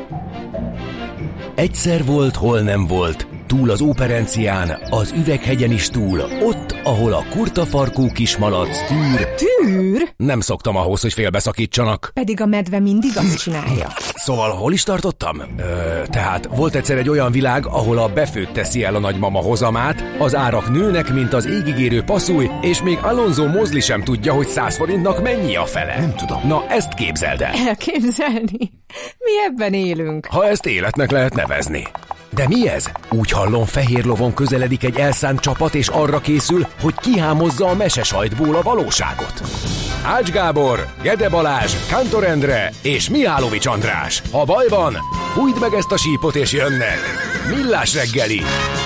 Egyszer volt, hol nem volt, túl az Óperencián, az Üveghegyen is túl, ott, ahol a kurtafarkú kismalac tűr. Tűr? Nem szoktam ahhoz, hogy félbeszakítsanak. Pedig a medve mindig azt csinálja. Szóval hol is tartottam? Tehát volt egyszer egy olyan világ, ahol a befőtt teszi el a nagymama hozamát, az árak nőnek, mint az égigérő passzúj, és még Alonso Mosley sem tudja, hogy 100 forintnak mennyi a fele. Nem tudom. Na, ezt képzeld el. Elképzelni? Mi ebben élünk. Ha ezt életnek lehet nevezni. De mi ez? Úgy hallom, fehér lovon közeledik egy elszánt csapat, és arra készül, hogy kihámozza a mesesajtból a valóságot. Ács Gábor, Gede Balázs, Kántor Endre és Mihálovics András. Ha baj van, hújd meg ezt a sípot és jönnek. Millás reggeli.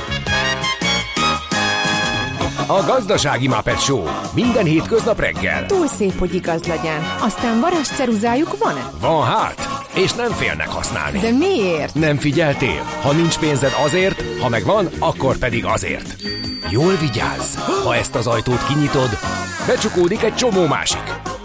A Gazdasági Muppet Show. Minden hétköznap reggel. Túl szép, hogy igaz legyen. Aztán varázsceruzájuk van-e? Van hát, és nem félnek használni. De miért? Nem figyeltél? Ha nincs pénzed azért, ha megvan, akkor pedig azért. Jól vigyázz! Ha ezt az ajtót kinyitod, becsukódik egy csomó másik.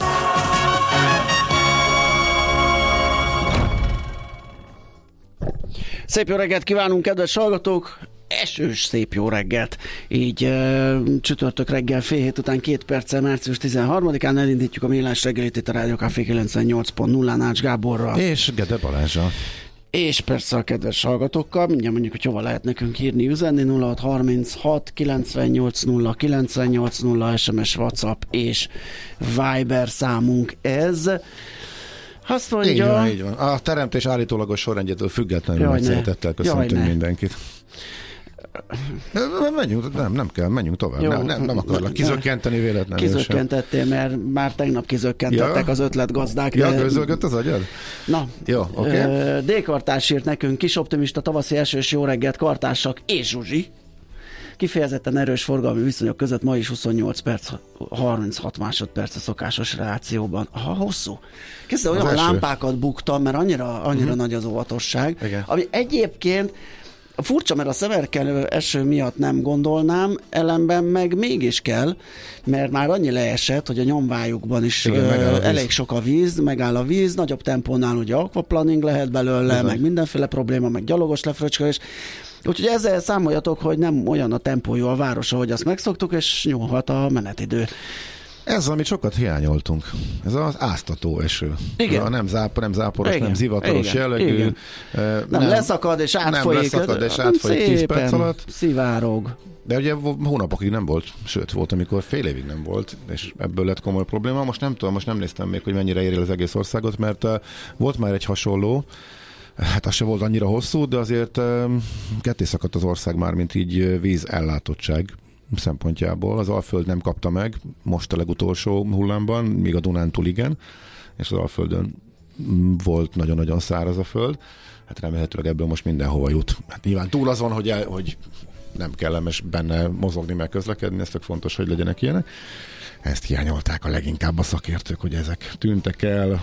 Szép jó reggelt kívánunk, kedves hallgatók! Esős szép jó reggelt. Így csütörtök reggel fél hét után 2 perccel március 13-án elindítjuk a Millás reggelit itt a Rádió Café 98.0-án Ács Gáborral. És Gede Balázsa. És persze a kedves hallgatókkal, mindjárt mondjuk, hogy hova lehet nekünk írni, üzenni, 0636 980 980 SMS, WhatsApp és Viber számunk ez. Azt mondja... Így van. A teremtés állítólagos sorrendjétől függetlenül nagy szeretettel köszöntünk mindenkit. Nem kell, menjünk tovább. Jó, nem akarlak kizökkenteni véletlenül. Kizökkentettél, mert már tegnap kizökkentettek az ötletgazdák. Ja, közölgött az agyad? Na, jó, oké. D-kartás írt nekünk, kis optimista tavaszi esős jó reggelt, kartársak és Zsuzsi. Kifejezetten erős forgalmi viszonyok között ma is 28 perc, 36 másodperc a szokásos reációban. Hosszú. Kezdve olyan lámpákat buktam, mert annyira nagy az óvatosság. Igen. Ami egyébként furcsa, mert a szemerkelő eső miatt nem gondolnám, ellenben meg mégis kell, mert már annyi leesett, hogy a nyomvájukban is elég sok a víz, megáll a víz, nagyobb tempónál ugye aquaplaning lehet belőle, meg mindenféle probléma, meg gyalogos lefröcskölés. Úgyhogy ezzel számoljatok, hogy nem olyan a tempójú a város, ahogy azt megszoktuk, és nyúlhat a menetidő. Ez, amit sokat hiányoltunk. Ez az áztató eső. Igen. Nem záporos, igen. Nem zivataros igen. jellegű. Igen. Nem leszakad és átfolyik. Nem leszakad és átfolyik 10 perc alatt. Szivárog. De ugye hónapokig nem volt, sőt volt, amikor fél évig nem volt, és ebből lett komoly probléma. Most nem tudom, most nem néztem még, hogy mennyire éri az egész országot, mert volt már egy hasonló, hát az se volt annyira hosszú, de azért ketté szakadt az ország már, mint így vízellátottság szempontjából. Az Alföld nem kapta meg most a legutolsó hullámban, míg a Dunántúl igen, és az Alföldön volt nagyon-nagyon száraz a föld. Hát remélhetőleg ebből most mindenhova jut. Hát nyilván túl azon, hogy nem kellemes benne mozogni, meg közlekedni, ez tök fontos, hogy legyenek ilyenek. Ezt hiányolták a leginkább a szakértők, hogy ezek tűntek el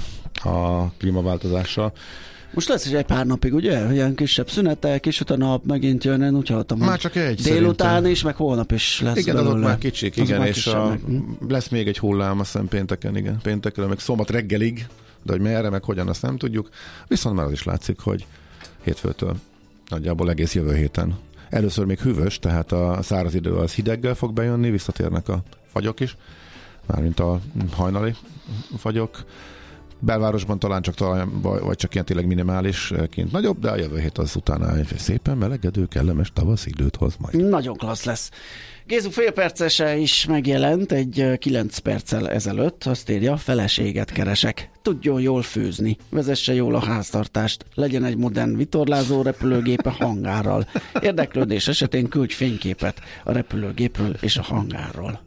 a klímaváltozással. Most lesz is egy pár napig, ugye? Ilyen kisebb szünetel, kisüt a nap, megint jön, úgy hallottam, már csak egy délután szerintem. is, meg holnap is lesz. Igen, azok már kicsik, igen, már és lesz még egy hullám, azt hiszem pénteken, igen. Pénteken, meg szombat reggelig, de hogy merre, meg hogyan, azt nem tudjuk. Viszont már az is látszik, hogy hétfőtől nagyjából egész jövő héten. Először még hűvös, tehát a száraz idő az hideggel fog bejönni, visszatérnek a fagyok is, mármint a hajnali fagyok. Belvárosban talán vagy csak ilyen tényleg minimálisként nagyobb, de a jövő hét az utána egy szépen melegedő, kellemes tavasz időt hoz majd. Nagyon klassz lesz. Gézu félpercese is megjelent egy 9 perccel ezelőtt, azt írja, feleséget keresek. Tudjon jól főzni, vezesse jól a háztartást, legyen egy modern vitorlázó repülőgépe hangárral. Érdeklődés esetén küldj fényképet a repülőgépről és a hangárról.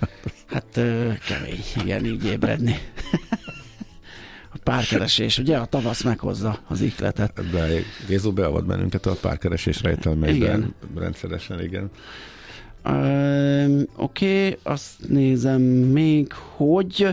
Hát kemény, igen, így ébredni. A párkeresés, ugye? A tavasz meghozza az ihletet. Gézu beavat bennünket a párkeresés rejtelmeiben rendszeresen, igen. Oké, azt nézem még, hogy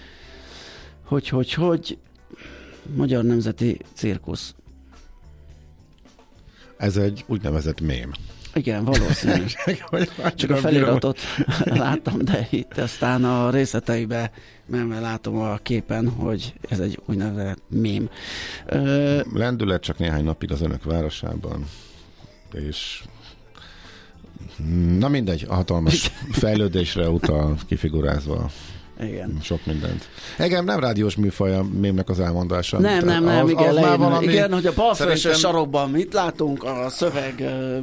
Magyar Nemzeti Cirkusz. Ez egy úgynevezett mém. Igen, valószínű. Csak a feliratot láttam, de itt aztán a részleteibe mert látom a képen, hogy ez egy úgynevezett mém. Lendület csak néhány napig az önök városában, és na mindegy, a hatalmas fejlődésre utal kifigurázva. Igen. Sok mindent. Igen, nem rádiós műfaj a mémnek az elmondása. Nem, igen, valami... igen, hogy a balfelső sarokban mit látunk, a szöveg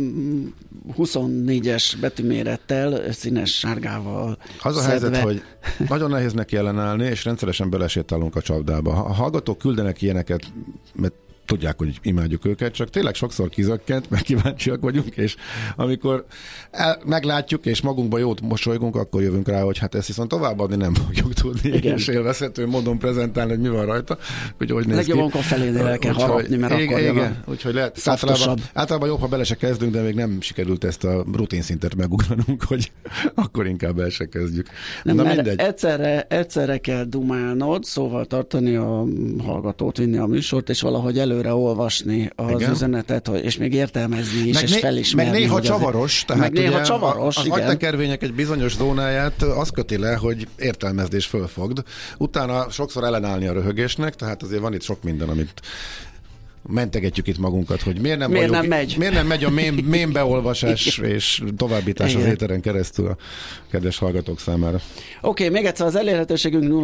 24-es betűmérettel, színes sárgával az a helyzet, hogy nagyon nehéz neki ellenállni, és rendszeresen belesétálunk a csapdába. A hallgatók küldenek ilyeneket, mert tudják, hogy imádjuk őket, csak tényleg sokszor kizökkent, meg kíváncsiak vagyunk, és amikor meglátjuk, és magunkba jót mosolygunk, akkor jövünk rá, hogy hát ezt viszont továbbadni nem fogjuk tudni, és élvezhető módon prezentálni, hogy mi van rajta, hogy néz ki. Legjobban a felénél el kell harapni, mert akkor igen, úgyhogy lehet, általában jobb, ha bele se kezdünk, de még nem sikerült ezt a rutin szintet megugranunk, hogy akkor inkább el se kezdjük. Nem, na mindegy. Egyszerre kell dumálnod, szóval tartani a hallgatót, vinni a műsort, és valahogy előre olvasni az üzenetet, és még értelmezni is, és felismerni. Meg néha csavaros, tehát meg néha csavaros, az agytekervények egy bizonyos zónáját az köti le, hogy értelmezés fölfogd. Utána sokszor ellenállni a röhögésnek, tehát azért van itt sok minden, amit mentegetjük itt magunkat, hogy miért nem megy a mém beolvasás és továbbítás az éteren keresztül a kedves hallgatók számára. Oké, még egyszer az elérhetőségünk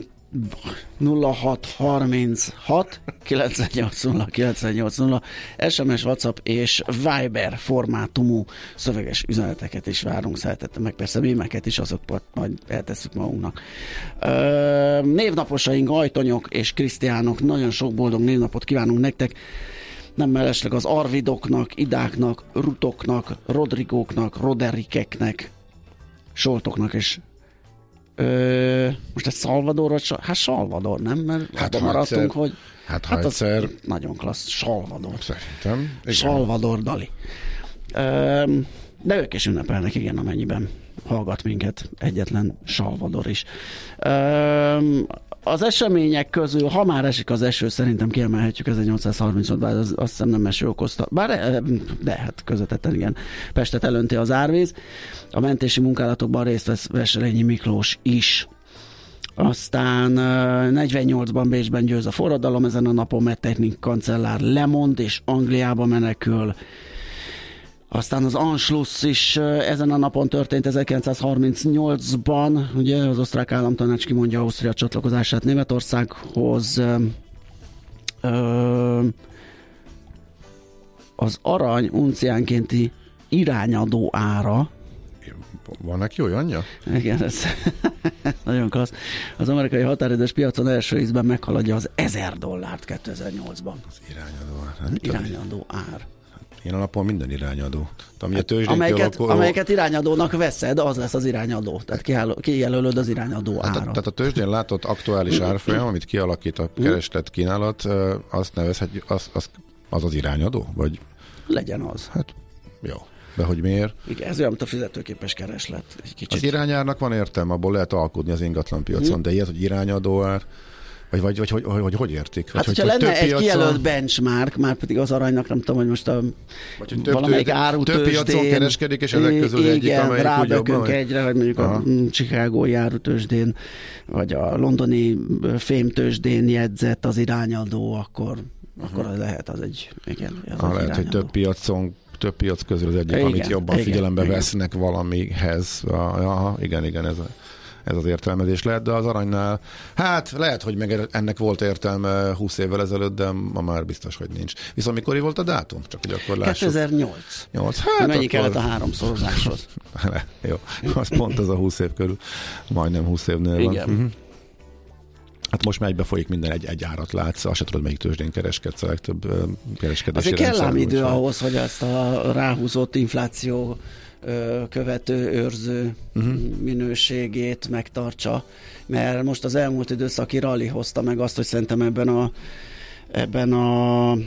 0636 980 980 SMS, WhatsApp és Viber formátumú szöveges üzeneteket is várunk, szeretettel, meg persze mémeket is, azokat majd eltesszük magunknak. Névnaposaink Ajtonyok és Krisztiánok, nagyon sok boldog névnapot kívánunk nektek, nem mellesleg az Arvidoknak, Idáknak, Rutoknak, Rodrigóknak, Roderikeknek, Soltoknak és most egy Salvadorra, hát Salvador, nem? Mert hát maradtunk, hogy hát az nagyon klassz, Salvador. Szerintem. Igen. Salvador Dali. De ők is ünnepelnek, igen, amennyiben hallgat minket egyetlen Salvador is. Az események közül, ha már esik az eső, szerintem kiemelhetjük 1835, bár azt hiszem nem eső okozta. De hát közvetetten igen. Pestet elönti az árvíz. A mentési munkálatokban részt vesz Wesselényi Miklós is. Aztán 48-ban Bécsben győz a forradalom, ezen a napon Metternich kancellár lemond, és Angliába menekül. Aztán az Anschluss is ezen a napon történt 1938-ban, ugye az osztrák államtanács kimondja Ausztria csatlakozását Németországhoz. Az arany unciánkénti irányadó ára. Van neki olyanja? Igen, ez nagyon klassz. Az amerikai határidős piacon első ízben meghaladja az $1000 2008-ban. Az irányadó ár. Ilyen alapon minden irányadó. Amelyeket irányadónak veszed, az lesz az irányadó. Tehát kijelölöd az irányadó árat. Tehát a tőzsdén látott aktuális árfolyam, amit kialakít a kereslet kínálat, azt nevezhetjük, az irányadó? Vagy? Legyen az. Hát jó. De hogy miért? Igen, ez olyan, mint a fizetőképes kereslet. Egy kicsit. Az irányárnak van értelme, abból lehet alkudni az ingatlan piacon, de ilyet, hogy irányadó ár, vagy hogy értik? Hát, hogyha lenne egy kijelölt benchmark, már pedig az aranynak nem tudom, hogy most valamelyik árutősdén. Több piacon kereskedik, és ezek közül egyik, amelyik rábökünk egyre, hogy mondjuk a chicagói árutősdén, vagy a londoni fémtősdén jegyzett az irányadó, akkor lehet az egy, igen. Az lehet, hogy több piac közül az egyik, igen, amit jobban figyelembe vesznek valamihez. Igen, ez az értelmezés lehet, de az aranynál, hát lehet, hogy meg ennek volt értelme 20 évvel ezelőtt, de ma már biztos, hogy nincs. Viszont mikor volt a dátum? Csak hogy akkor lássuk. 2008. Hát mennyi kellett a háromszorozáshoz? Jó, az pont az a 20 év körül. Majdnem 20 évnél van. Igen. Hát most már egybefolyik minden, egy árat látsz, azt se tudod, melyik tőzsdén kereskedsz, a legtöbb kereskedési rendszer. Azért kell ám idő ahhoz, hogy ezt a ráhúzott infláció követő, őrző minőségét megtartsa, mert most az elmúlt időszaki rally hozta meg azt, hogy szerintem ebben a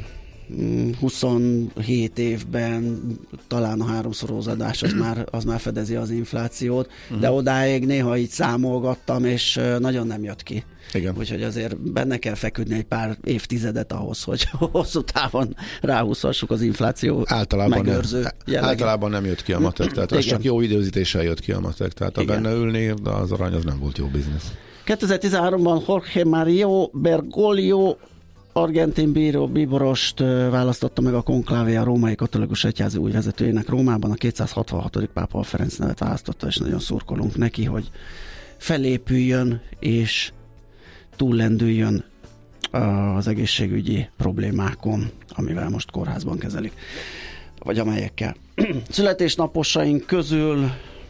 27 évben talán a háromszorozadás az már fedezi az inflációt, de odáig néha így számolgattam, és nagyon nem jött ki. Igen. Úgyhogy azért benne kell feküdni egy pár évtizedet ahhoz, hogy hosszú távon ráhúzhassuk az infláció megőrző jellegét. Általában nem jött ki a matek, tehát az csak jó időzítéssel jött ki a matek, tehát a benne ülni, de az arany az nem volt jó biznisz. 2013-ban Jorge Mario Bergoglio argentin bíborost választotta meg a konklávé a római katolikus egyházi új vezetőjének Rómában. A 266. pápa Ferenc nevet választotta, és nagyon szurkolunk neki, hogy felépüljön és túllendüljön az egészségügyi problémákon, amivel most kórházban kezelik, vagy amelyekkel. Születésnaposaink közül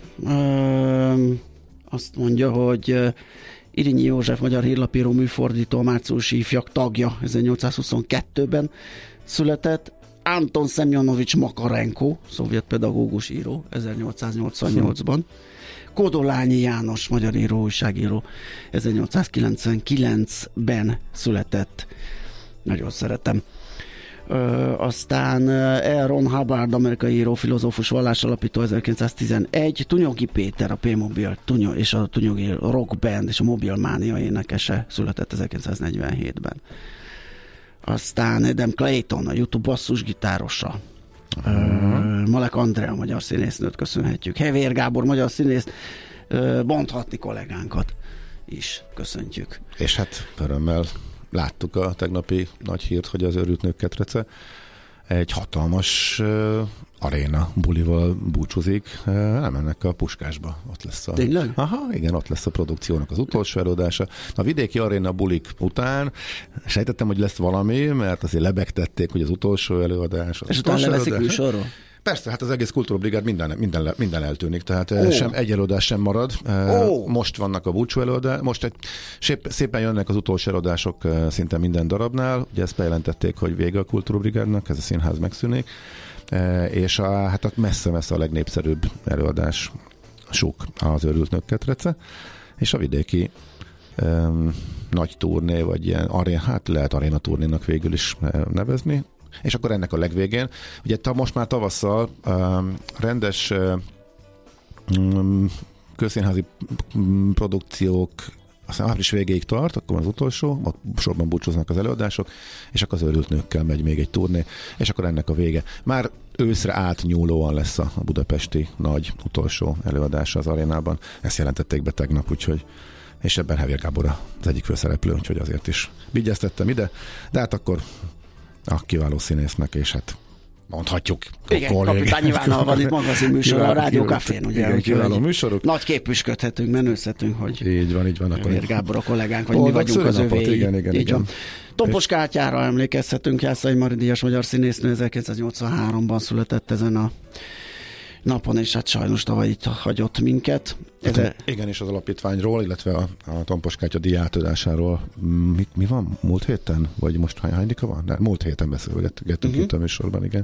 azt mondja, hogy Irinyi József, magyar hírlapíró, műfordító, a márciusi ifjak tagja, 1822-ben született. Anton Szemjonovics Makarenko, szovjet pedagógus író, 1888-ban. Kodolányi János, magyar író, újságíró, 1899-ben született. Nagyon szeretem. Aztán Aaron Hubbard, amerikai író, filozófus, vallásalapító, 1911, Tunyogi Péter, a P-Mobil és a Tunyogi Rock Band és a Mobilmánia énekese született 1947-ben. Aztán Adam Clayton, a YouTube basszusgitárosa. Malek Andrea, magyar színésznőt köszönhetjük. Hevér Gábor, magyar színész, Bonthatni kollégánkat is köszöntjük. És hát örömmel láttuk a tegnapi nagy hírt, hogy az Őrült Nők ketrece egy hatalmas aréna bulival búcsúzik, elmennek a Puskásba. Ott lesz a... Tényleg? Aha, igen, ott lesz a produkciónak az utolsó előadása. A vidéki aréna bulik után sejtettem, hogy lesz valami, mert azért lebegtették, hogy az utolsó előadás. És utána leveszik műsorról? Persze, hát az egész kultúrabrigád minden eltűnik, tehát sem egy előadás sem marad. Most vannak a búcsú előadás, most szépen jönnek az utolsó előadások szinte minden darabnál. Ugye ezt bejelentették, hogy vége a kultúrabrigádnak, ez a színház megszűnik, és hát messze-messze a legnépszerűbb előadás sok az Őrült Nők ketrece, és a vidéki nagy turné, vagy ilyen hát lehet aréna turnénak végül is nevezni. És akkor ennek a legvégén, ugye most már tavasszal rendes közszínházi produkciók aztán április végéig tart, akkor az utolsó, ott sorban búcsúznak az előadások, és akkor az Őrült Nőkkel megy még egy turné, és akkor ennek a vége. Már őszre átnyúlóan lesz a budapesti nagy utolsó előadása az arénában. Ezt jelentették be tegnap, úgyhogy és ebben Hevér Gábor az egyik főszereplő, úgyhogy azért is vigyeztettem ide, de hát akkor a kiváló színésznek, és hát mondhatjuk. Igen, Kapitány Ivánal van itt magazinműsor a Rádió Cafén, ugye? Igen, kiváló műsorok. Nagy képüsködhetünk, menőzhetünk, hogy így van. Hevér Gábor a kollégánk, vagy mi vagyunk az övéi. Igen. Tompos Kátyára emlékezhetünk, Jászai Mari díjas magyar színésznő, 1983-ban született ezen a napon, és hát sajnos tavaly itt hagyott minket. Igen, és az alapítványról, illetve a Tompos Kátya díj átadásáról mi van? Múlt héten? Vagy most hánydika van? De múlt héten beszélgettünk itt a műsorban, igen.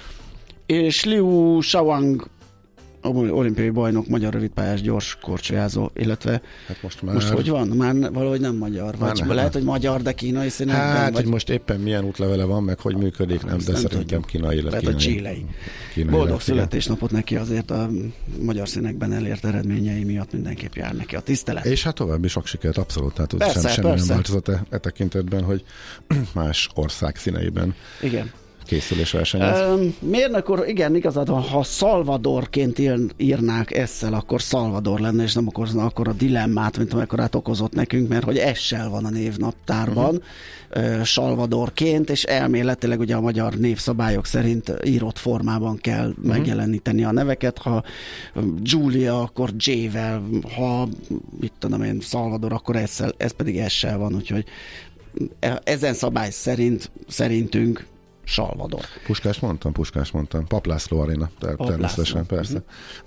És Liu Shaoang, olimpiai bajnok, magyar rövidpályás gyors korcsolyázó, illetve hát most hogy van? Már valahogy nem magyar. Vagy lehet, hogy magyar, de kínai színekben. Hát, hogy most éppen milyen útlevele van, meg hogy működik, nem, de szerintem kínai. Lehet a chilei. Boldog születésnapot neki, azért a magyar színekben elért eredményei miatt mindenképp jár neki a tisztelet. És hát további sok sikert, abszolút. Tehát semmi nem változott e tekintetben, hogy más ország színeiben. Igen. Készül és versenyez. Mérnök úr, igen, igazad van, ha Salvadorként írnák esszel, akkor Salvador lenne, és nem okozna akkor a dilemmát, mint amekkorát okozott nekünk, mert hogy essel van a névnaptárban, Salvadorként, és elméletileg ugye a magyar névszabályok szerint írott formában kell megjeleníteni a neveket, ha Julia, akkor J-vel, ha mit tudom én, Salvador, akkor esszel, ez pedig essel van, úgyhogy ezen szabály szerintünk Salvador. Puskás mondtam. Pap László aréna, természetesen, persze.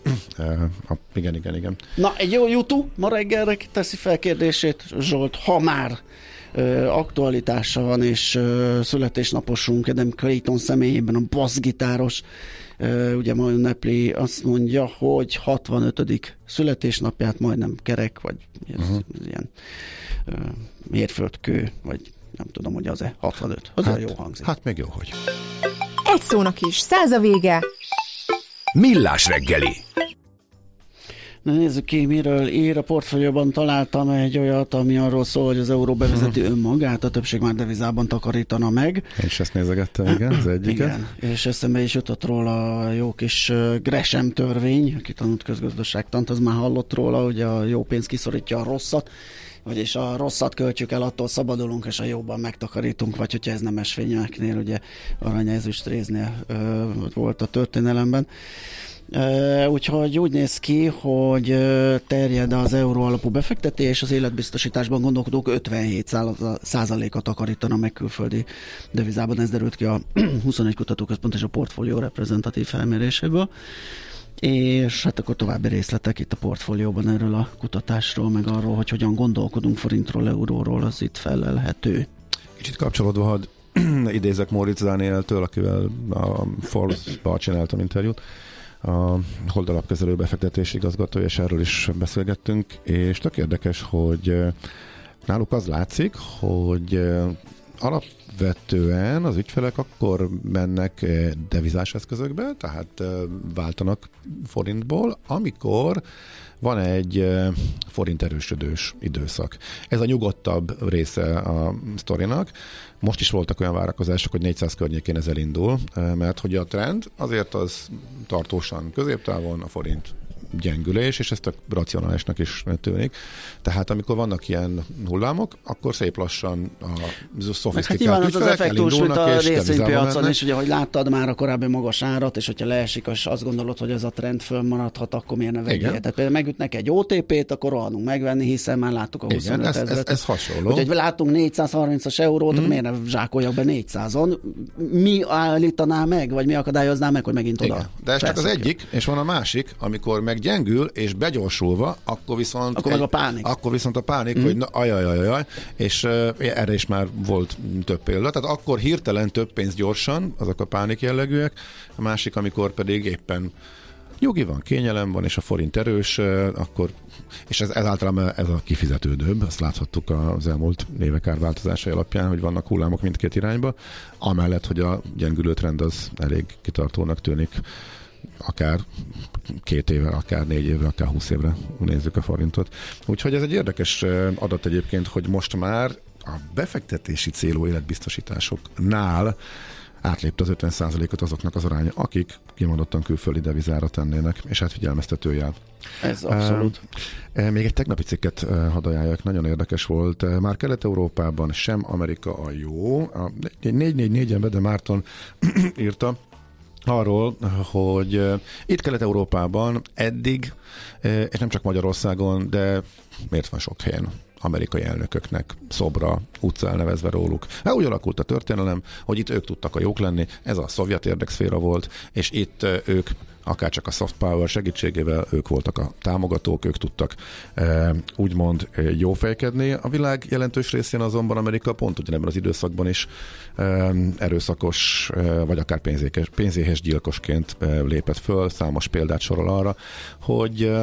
Igen. Na, egy jó YouTube ma reggelre teszi fel kérdését Zsolt, ha már aktualitása van, és születésnaposunk Adam Clayton személyében a basszgitáros, ugye ma ünnepli, azt mondja, hogy 65. születésnapját, majdnem kerek, vagy ilyen mérföldkő, vagy Nem tudom, hogy az-e 65. Az jó hangzik. Hát még jó, hogy. Egy szónak is 100 a vége. Millás reggeli. Na nézzük ki, miről ír. A portfólióban találtam egy olyat, ami arról szól, hogy az euró bevezeti önmagát, a többség már devizában takarítana meg. Én is ezt nézegettem, igen, az egyiket. Igen, és eszembe is jutott róla a jó kis Gresham törvény, aki tanult közgazdaságtant, az már hallott róla, hogy a jó pénz kiszorítja a rosszat, vagyis a rosszat költjük el, attól szabadulunk, és a jóban megtakarítunk, vagy hogyha ez nemes fényeknél, ugye arany, ezüst, réznél volt a történelemben. Úgyhogy úgy néz ki, hogy terjed az euró alapú befektetés, az életbiztosításban gondolkodók 57%-a takarítana meg külföldi devizában, ez derült ki a 21 kutatóközpont és a portfólió reprezentatív felméréséből. És hát akkor további részletek itt a portfólióban erről a kutatásról, meg arról, hogy hogyan gondolkodunk forintról, euróról, az itt felelhető. Kicsit kapcsolódva, hadd idézek Móricz Dánieltől, akivel a Forbes-ba csináltam interjút, a Hold alapkezelő befektetési igazgatója, és erről is beszélgettünk, és tök érdekes, hogy náluk az látszik, hogy alapvetően az ügyfelek akkor mennek devizás eszközökbe, tehát váltanak forintból, amikor van egy forint erősödős időszak. Ez a nyugodtabb része a sztorinak. Most is voltak olyan várakozások, hogy 400 környékén ez elindul, mert hogy a trend azért az tartósan középtávon a forint gyengülés, és ezt a racionálisnak is tűnik. Tehát amikor vannak ilyen hullámok, akkor szép lassan a szofisztikált ügyfelek az effektus, mint a részvénypiacon is, ugye, hogy láttad már a korábbi magas árat, és hogyha leesik, és azt gondolod, hogy ez a trend fönnmaradhat, akkor miért ne vegyél? Tehát például megütnek egy OTP-t, akkor rohanunk megvenni, hiszen már láttuk a 25 ezeret. Ez hasonló. Úgyhogy látunk 430-as eurót, akkor miért ne zsákoljak be 400-on? Mi állítaná meg, vagy mi akadályozná meg, hogy megint oda? De ez csak az egyik, és van a másik, amikor meggyengül, és begyorsulva, akkor viszont a pánik, hogy na, ajajajajaj, és erre is már volt több példa. Tehát akkor hirtelen több pénz gyorsan, azok a pánik jellegűek, a másik, amikor pedig éppen nyugi van, kényelem van, és a forint erős, akkor, és ez általában ez a kifizetődőbb, azt láthattuk az elmúlt évek árváltozásai alapján, hogy vannak hullámok mindkét irányba, amellett, hogy a gyengülő trend az elég kitartónak tűnik, akár 2 éve, akár 4 éve, akár 20 évre nézzük a forintot. Úgyhogy ez egy érdekes adat egyébként, hogy most már a befektetési célú életbiztosításoknál átlépte az 50%-ot azoknak az aránya, akik kimondottan külföldi devizára tennének, és hát figyelmeztető jel. Ez abszolút. Még egy tegnapi cikket hadd ajánljak, nagyon érdekes volt. Már Kelet-Európában sem Amerika a jó. 444-en Bede Márton írta arról, hogy itt Kelet-Európában eddig, és nem csak Magyarországon, de miért van sok helyen amerikai elnököknek szobra, utca elnevezve róluk. Hát úgy alakult a történelem, hogy itt ők tudtak a jók lenni, ez a szovjet érdekszféra volt, és itt ők akárcsak a soft power segítségével ők voltak a támogatók, ők tudtak úgymond jófejkedni. A világ jelentős részén azonban Amerika pont ugyanebben az időszakban is erőszakos, vagy akár pénzéhes gyilkosként lépett föl. Számos példát sorol arra, hogy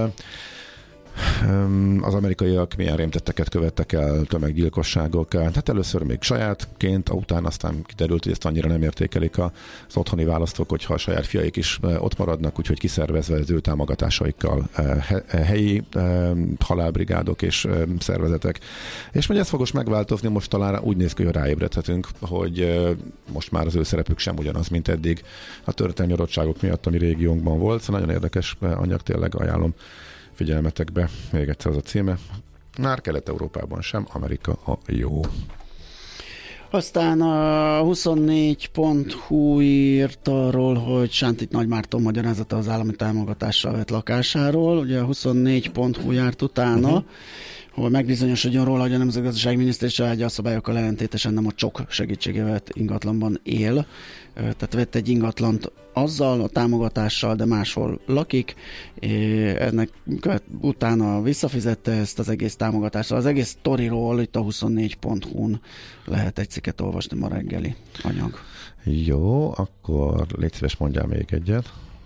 az amerikaiak milyen rémtetteket követtek el, tömeggyilkosságok. Hát először még sajátként, utána aztán kiderült, hogy ezt annyira nem értékelik az otthoni választók, hogyha a saját fiaik is ott maradnak, úgyhogy kiszervezve az ő támogatásaikkal helyi halálbrigádok és szervezetek. És hogy ez fogos megváltozni, most talán úgy néz ki, hogy ráébredhetünk, hogy most már az ő szerepük sem ugyanaz, mint eddig a történelmi adottságok miatt, ami régiónkban volt. Szóval nagyon érdekes anyag, tényleg ajánlom figyelmetekbe, még egyszer az a címe. Már Kelet-Európában sem Amerika a jó. Aztán a 24.hu írt arról, hogy Sántit Nagy Márton magyarázata az állami támogatással vett lakásáról. Ugye a 24.hu járt utána, hol megbizonyosodjon róla, hogy a Nemzetgazdasági Miniszter családja a szabályokkal ellentétesen nem a csok segítségével ingatlanban él. Tehát vett egy ingatlant azzal, a támogatással, de máshol lakik. Ennek utána visszafizette ezt az egész támogatást. Az egész sztoriról itt a 24.hu-n lehet egy cikket olvasni, ma reggeli anyag. Jó, akkor légy szíves, mondjál még egyet.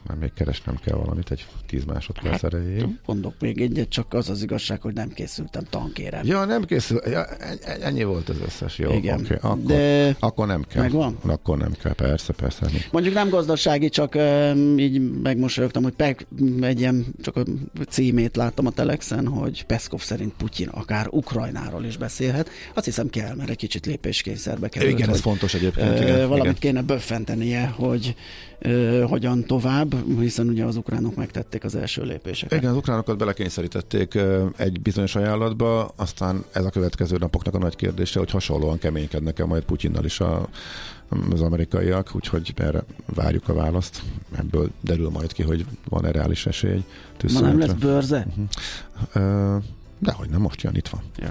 már még keresnem kell valamit egy 10 másodperc erejéig. Mondok még egyet, csak az az igazság, hogy nem készültem tankérem. Ja, nem készül. Ja, ennyi volt az összes. Jó, igen. Okay. Akkor nem kell. Megvan? Akkor nem kell, persze. Mondjuk nem gazdasági, csak így megmosolyogtam, hogy csak a címét láttam a Telexen, hogy Peszkov szerint Putyin akár Ukrajnáról is beszélhet. Azt hiszem kell, mert egy kicsit lépéskényszerbe került. Igen, ez fontos egyébként. Valamit kéne böffentenie, hogy hogyan tovább, hiszen ugye az ukránok megtették az első lépéseket. Igen, az ukránokat belekényszerítették egy bizonyos ajánlatba, aztán ez a következő napoknak a nagy kérdése, hogy hasonlóan keménykednek-e majd Putyinnal is az amerikaiak, úgyhogy erre várjuk a választ. Ebből derül majd ki, hogy van-e reális esély. Ma nem lesz bőrze? Dehogy nem, most jön, itt van. Ja.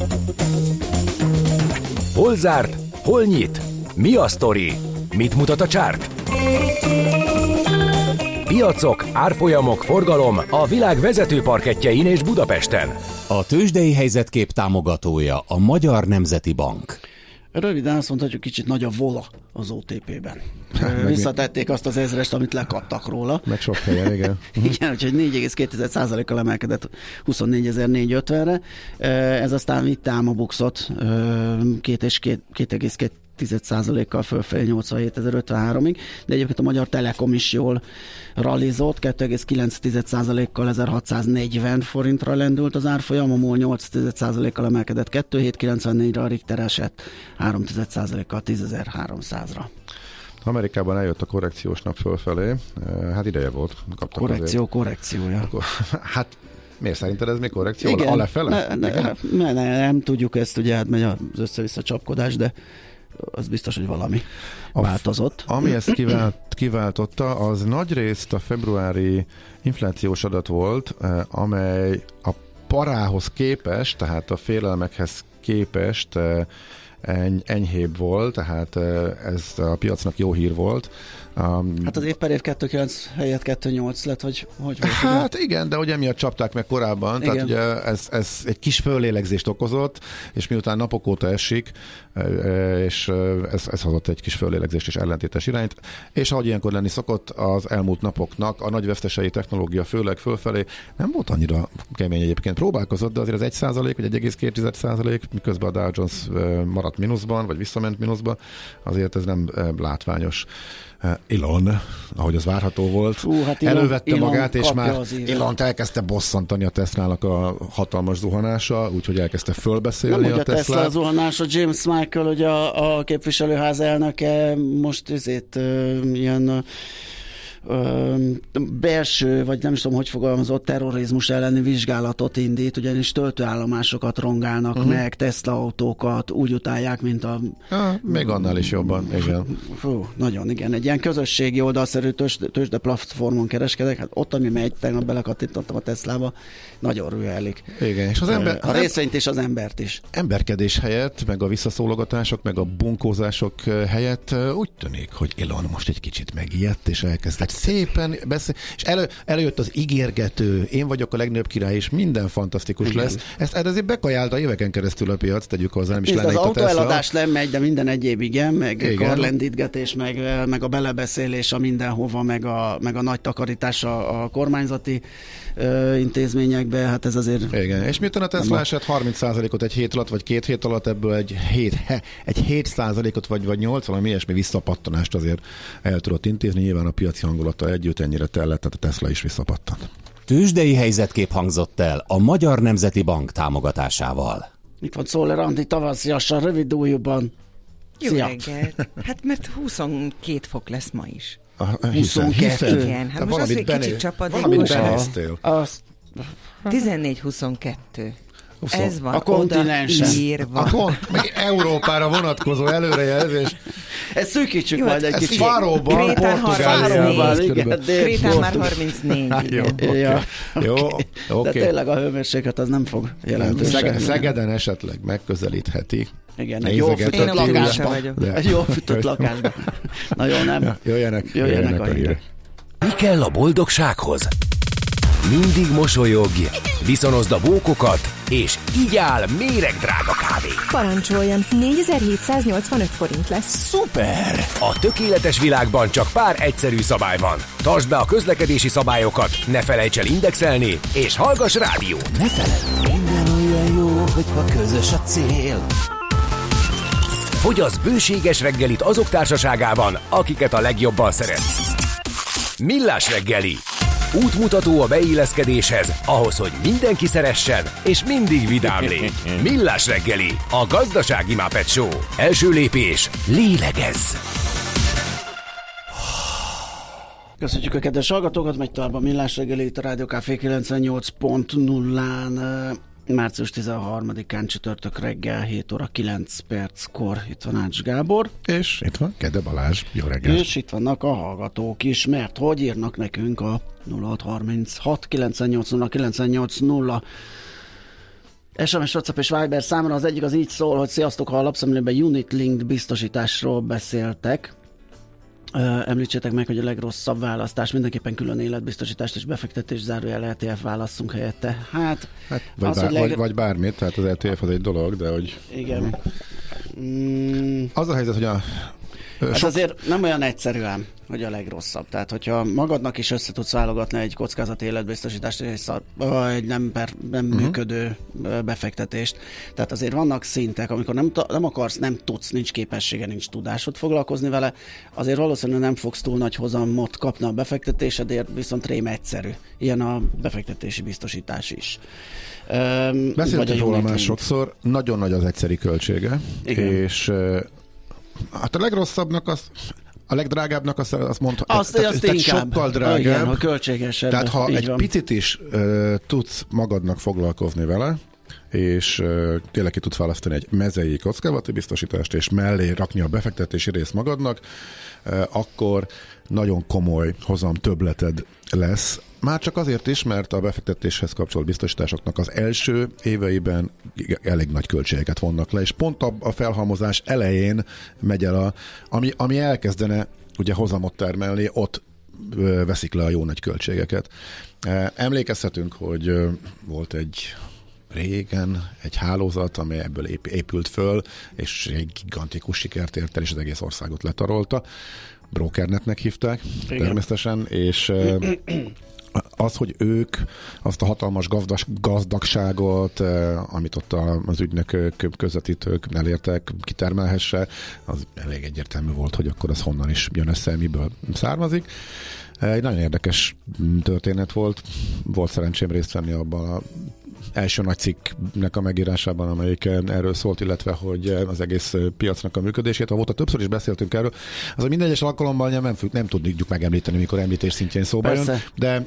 Hol zárt? Hol nyit? Mi a sztori? Mit mutat a csárt? Piacok, árfolyamok, forgalom a világ vezető parkettjein és Budapesten. A tőzsdei helyzetkép támogatója a Magyar Nemzeti Bank. Röviden azt mondhatjuk, kicsit nagy a vola az OTP-ben. Visszatették azt az ezrest, amit lekaptak róla. Meg sok helyen, igen. Igen, úgyhogy 4,2%-kal emelkedett 24.450-re. Ez aztán vitte ám a buxot 2,2%-kal fölfelé 87.053-ig, de egyébként a Magyar Telekom is jól rallizott, 2,9%-kal 1640 forintra lendült az árfolyam, a MOL 8%-kal emelkedett 2,794-re, a Richter esett 3%-kal 10.300-ra. Amerikában eljött a korrekciós nap fölfelé, hát ideje volt. Korrekciója. Hát miért szerinted ez még korrekció? Igen, alefele? Nem tudjuk ezt, ugye hát megy az össze-vissza csapkodás, de az biztos, hogy valami változott. Ami ezt kiváltotta, az nagyrészt a februári inflációs adat volt, amely a parához képest, tehát a félelmekhez képest enyhébb volt, tehát ez a piacnak jó hír volt. Hát az év per év 2,9 helyett 2,8 lett, hogy volt? Hát igen, de ugye emiatt csapták meg korábban, igen. Tehát ugye ez egy kis föllélegzést okozott, és miután napok óta esik, és ez hozott egy kis föllélegzést és ellentétes irányt, és ahogy ilyenkor lenni szokott, az elmúlt napoknak a nagy vesztesei technológia főleg fölfelé nem volt annyira kemény egyébként. Próbálkozott, de azért az 1% vagy 1,2%, miközben a Dow Jones maradt mínuszban, vagy visszament mínuszban, azért ez nem látványos. Elon, ahogy az várható volt, hát elővette magát, és már Elont elkezdte bosszantani a Teslának a hatalmas zuhanása, úgyhogy elkezdte fölbeszélni nem, a Teslát. Tesla zuhanása, James Michael, ugye a képviselőház elnöke most ilyen belső, vagy nem is tudom, hogy fogalmazott, terrorizmus elleni vizsgálatot indít, ugyanis töltőállomásokat rongálnak meg, Tesla autókat úgy utálják, mint a... még annál is jobban, igen. Nagyon, igen. Egy ilyen közösségi oldalszerű tőzsde platformon kereskedek, hát ott, ami megy, tegnap belekattintottam a Teslába, nagyon rühelik. Igen, és az ember... A részvényt és az embert is. Emberkedés helyett, meg a visszaszólogatások, meg a bunkózások helyett úgy tűnik, hogy Elon most egy kicsit megijedt, és elkezdett szépen beszél, és előjött az ígérgető, én vagyok a legnagyobb király, és minden fantasztikus igen. lesz. Ezt azért bekajálta éveken keresztül a piac, tegyük hozzá, nem is lenne itt a Tesla. Az autóeladás nem megy, de minden egyéb igen, meg karlendítgetés, meg a belebeszélés a mindenhova, meg a nagy takarítás a kormányzati intézményekbe, hát ez azért... Igen, és miután a Tesla esett 30%-ot egy hét alatt, vagy 2 hét alatt, ebből egy 7%-ot, vagy 8, valami ilyesmi visszapattanást azért el tudott intézni, nyilván a piaci hangulata együtt ennyire tellett, tehát a Tesla is visszapattant. Tőzsdei helyzetkép hangzott el a Magyar Nemzeti Bank támogatásával. Itt van Szoller Andi tavasziasan, rövid újúban. Jó reggelt. Hát mert 22 fok lesz ma is. 22? Igen, hát most az, hogy kicsit csapadékos. Valamit benéztél. 14-22. Ez van a kontinensen írva. Meg Európára vonatkozó előrejelzés. Ezt szűkítsük majd egy kicsit. Fáróban, Portugáliában. Krétán már 34. Jó, oké. De tényleg a hőmérséklet az nem fog jelentősen. Szegeden esetleg megközelítheti. Igen, egy jól fűtött lakásban. Egy jól fűtött lakásban. Na jó, nem? Jöjjenek a hírek. Mi kell a boldogsághoz? Mindig mosolyogj, viszonozd a bókokat, és igyál méregdrága kávét. Parancsoljon, 4785 forint lesz. Szuper! A tökéletes világban csak pár egyszerű szabály van. Tartsd be a közlekedési szabályokat, ne felejts el indexelni, és hallgass rádiót. Ne feledd, minden olyan jó, hogyha közös a cél. Fogyasz bőséges reggelit azok társaságában, akiket a legjobban szeretsz. Millás reggeli. Útmutató a beilleszkedéshez, ahhoz, hogy mindenki szeressen, és mindig vidám légy. Millás reggeli, a gazdasági Muppet Show. Első lépés, lélegezz! Köszönjük a kedves hallgatókat, megy tovább a Millás reggeli itt a Rádió Café 98.0-án. Március 13-án csütörtök reggel 7 óra 9 perckor. Itt van Ács Gábor. És itt van Gede Balázs. Jó reggelt. És itt vannak a hallgatók is, mert hogy írnak nekünk a 0636 980 980 SMS, WhatsApp és Viber számra. Az egyik az így szól, hogy sziasztok, ha a lapszemlében Unit Linked biztosításról beszéltek. Említsétek meg, hogy a legrosszabb választás mindenképpen külön életbiztosítást és befektetés zárójel ETF válasszunk helyette. Hát vagy bármit, tehát az ETF az egy dolog, de hogy... Igen. Az a helyzet, hogy Ez azért nem olyan egyszerűen, hogy a legrosszabb. Tehát, hogyha magadnak is össze tudsz válogatni egy kockázati életbiztosítást, és egy nem működő befektetést. Tehát azért vannak szintek, amikor nem akarsz, nem tudsz, nincs képessége, nincs tudásod foglalkozni vele, azért valószínűleg nem fogsz túl nagy hozamot kapni a befektetésedért, viszont rém egyszerű. Ilyen a befektetési biztosítás is. Beszéltünk róla már sokszor, nagyon nagy az egyszeri költsége, igen. És hát a legrosszabbnak a legdrágábbnak azt mondta, tehát sokkal drágább. Igen, a költségesebb. Tehát ha egy picit is tudsz magadnak foglalkozni vele, és tényleg ki tudsz választani egy mezei kockázati biztosítást, és mellé rakni a befektetési részt magadnak, akkor nagyon komoly hozam többleted lesz. Már csak azért is, mert a befektetéshez kapcsolt biztosításoknak az első éveiben elég nagy költségeket vonnak le, és pont a felhalmozás elején megy el ami elkezdene ugye hozamot termelni, ott veszik le a jó nagy költségeket. Emlékezhetünk, hogy volt régen egy hálózat, amely ebből épült föl, és egy gigantikus sikert ért el, és az egész országot letarolta. Brokernetnek hívták, igen. Természetesen, és az, hogy ők azt a hatalmas gazdagságot, amit ott az ügynökök, közvetítők elértek, kitermelhesse, az elég egyértelmű volt, hogy akkor az honnan is jön össze, miből származik. Egy nagyon érdekes történet volt. Volt szerencsém részt venni abban az első nagy cikknek a megírásában, amelyik erről szólt, illetve hogy az egész piacnak a működését. Avóta többször is beszéltünk erről. Az, hogy minden egyes alkalommal nem tudjuk megemlíteni, mikor említés szintjén szóba jön, de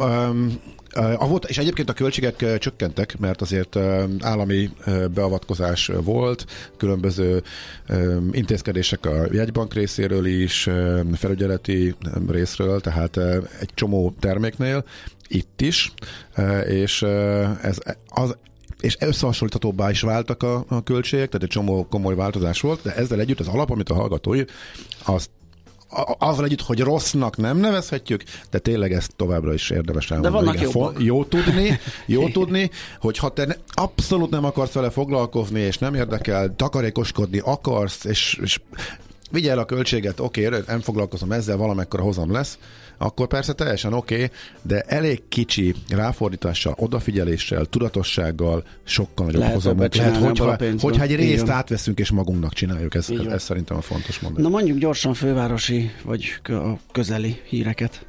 és egyébként a költségek csökkentek, mert azért állami beavatkozás volt, különböző intézkedések a jegybank részéről is, felügyeleti részről, tehát egy csomó terméknél, itt is, és és összehasonlíthatóbbá is váltak a költségek, tehát egy csomó komoly változás volt, de ezzel együtt az alap, amit a hallgatói, azzal együtt, hogy rossznak nem nevezhetjük, de tényleg ezt továbbra is érdemes elmondani. De vannak jó tudni, hogy ha te abszolút nem akarsz vele foglalkozni, és nem érdekel, takarékoskodni akarsz, és vigyel a költséget, oké, nem foglalkozom ezzel, valamekkora hozam lesz, akkor persze teljesen oké, de elég kicsi ráfordítással, odafigyeléssel, tudatossággal sokkal nagyobb hozamunk lehet, hogyha egy részt átveszünk és magunknak csináljuk. Ez szerintem a fontos mondani. Na mondjuk gyorsan fővárosi vagy a közeli híreket.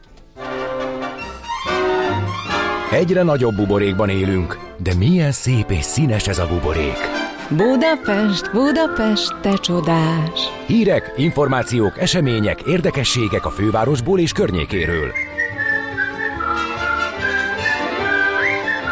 Egyre nagyobb buborékban élünk, de milyen szép és színes ez a buborék. Budapest, Budapest, te csodás! Hírek, információk, események, érdekességek a fővárosból és környékéről.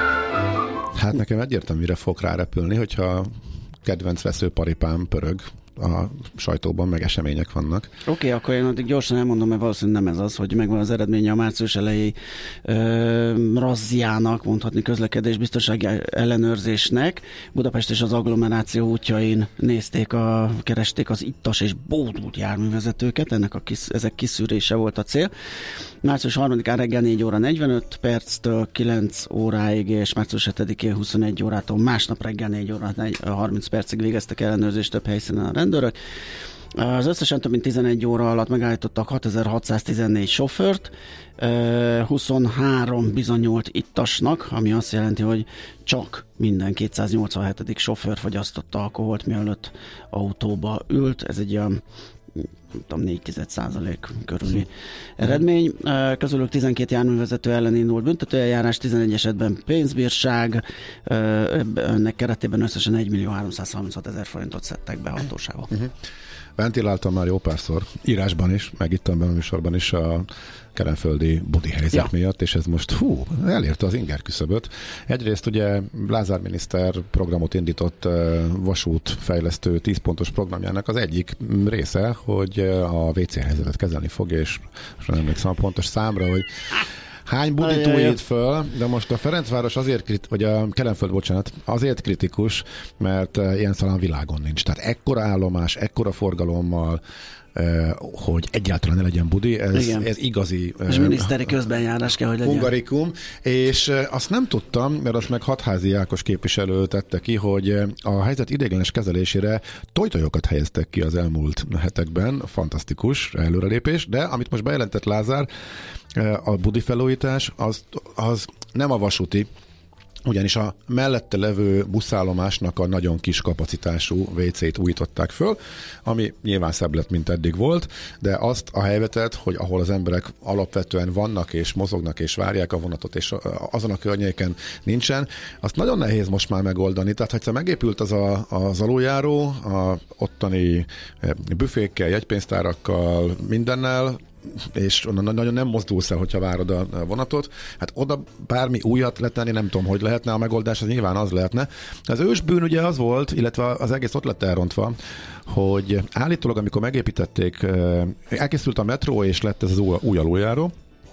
Hát nekem egyértelműre fog rárepülni, hogyha kedvenc veszőparipám pörög a sajtóban meg események vannak. Oké, akkor én addig gyorsan elmondom, mert valószínűleg nem ez az, hogy megvan az eredménye a március elejé razziának, mondhatni közlekedésbiztonsági ellenőrzésnek. Budapest és az agglomeráció útjain keresték az ittas és bódult járművezetőket, ezek kiszűrése volt a cél. Március 3-án reggel 4 óra 45 perctől 9 óráig, és március 7-én 21 órától másnap reggel 4 óra 30 percig végeztek ellenőrzést több helyszínen a rendőrök. Az összesen több mint 11 óra alatt megállítottak 6614 sofőrt, 23 bizonyult ittasnak, ami azt jelenti, hogy csak minden 287. sofőr fogyasztotta alkoholt, mielőtt autóba ült. Ez egy olyan 4% körüli eredmény. Közülük 12 járművezető ellen indult büntetőeljárás, 11 esetben pénzbírság, ennek keretében összesen 1.336.000 forintot szedtek be hatóságok. Ventiláltam már jó párszor, írásban is, meg itt a műsorban is a kelenföldi budi helyzet miatt, és ez most elérte az inger küszöböt. Egyrészt ugye Lázár miniszter programot indított vasútfejlesztő 10 pontos programjának az egyik része, hogy a WC helyzetet kezelni fog, és nem emlékszem a pontos számra, hogy hány budit újít föl, de most a Ferencváros vagy a Kelenföld, azért kritikus, mert ilyen szalán világon nincs. Tehát ekkora állomás, ekkora forgalommal, hogy egyáltalán ne legyen budi, ez igazi és miniszteri közbenjárás kell, hogy legyen. Hungarikum, és azt nem tudtam, mert azt meg Hatházi Ákos képviselő tette ki, hogy a helyzet ideiglenes kezelésére tojtojokat helyeztek ki az elmúlt hetekben, fantasztikus előrelépés, de amit most bejelentett Lázár, a budi felújítás, az nem a vasúti, ugyanis a mellette levő buszállomásnak a nagyon kis kapacitású WC-t újították föl, ami nyilván szebb lett, mint eddig volt, de azt a helyzetet, hogy ahol az emberek alapvetően vannak és mozognak és várják a vonatot, és azon a környéken nincsen, azt nagyon nehéz most már megoldani. Tehát, ha megépült az aluljáró, a ottani büfékkel, jegypénztárakkal, mindennel, és nagyon nem mozdulsz el, hogyha várod a vonatot. Hát oda bármi újat letenni, nem tudom, hogy lehetne a megoldás, az nyilván az lehetne. Az ősbűn ugye az volt, illetve az egész ott lett elrontva, hogy állítólag, amikor megépítették, elkészült a metró, és lett ez az új aluljáró,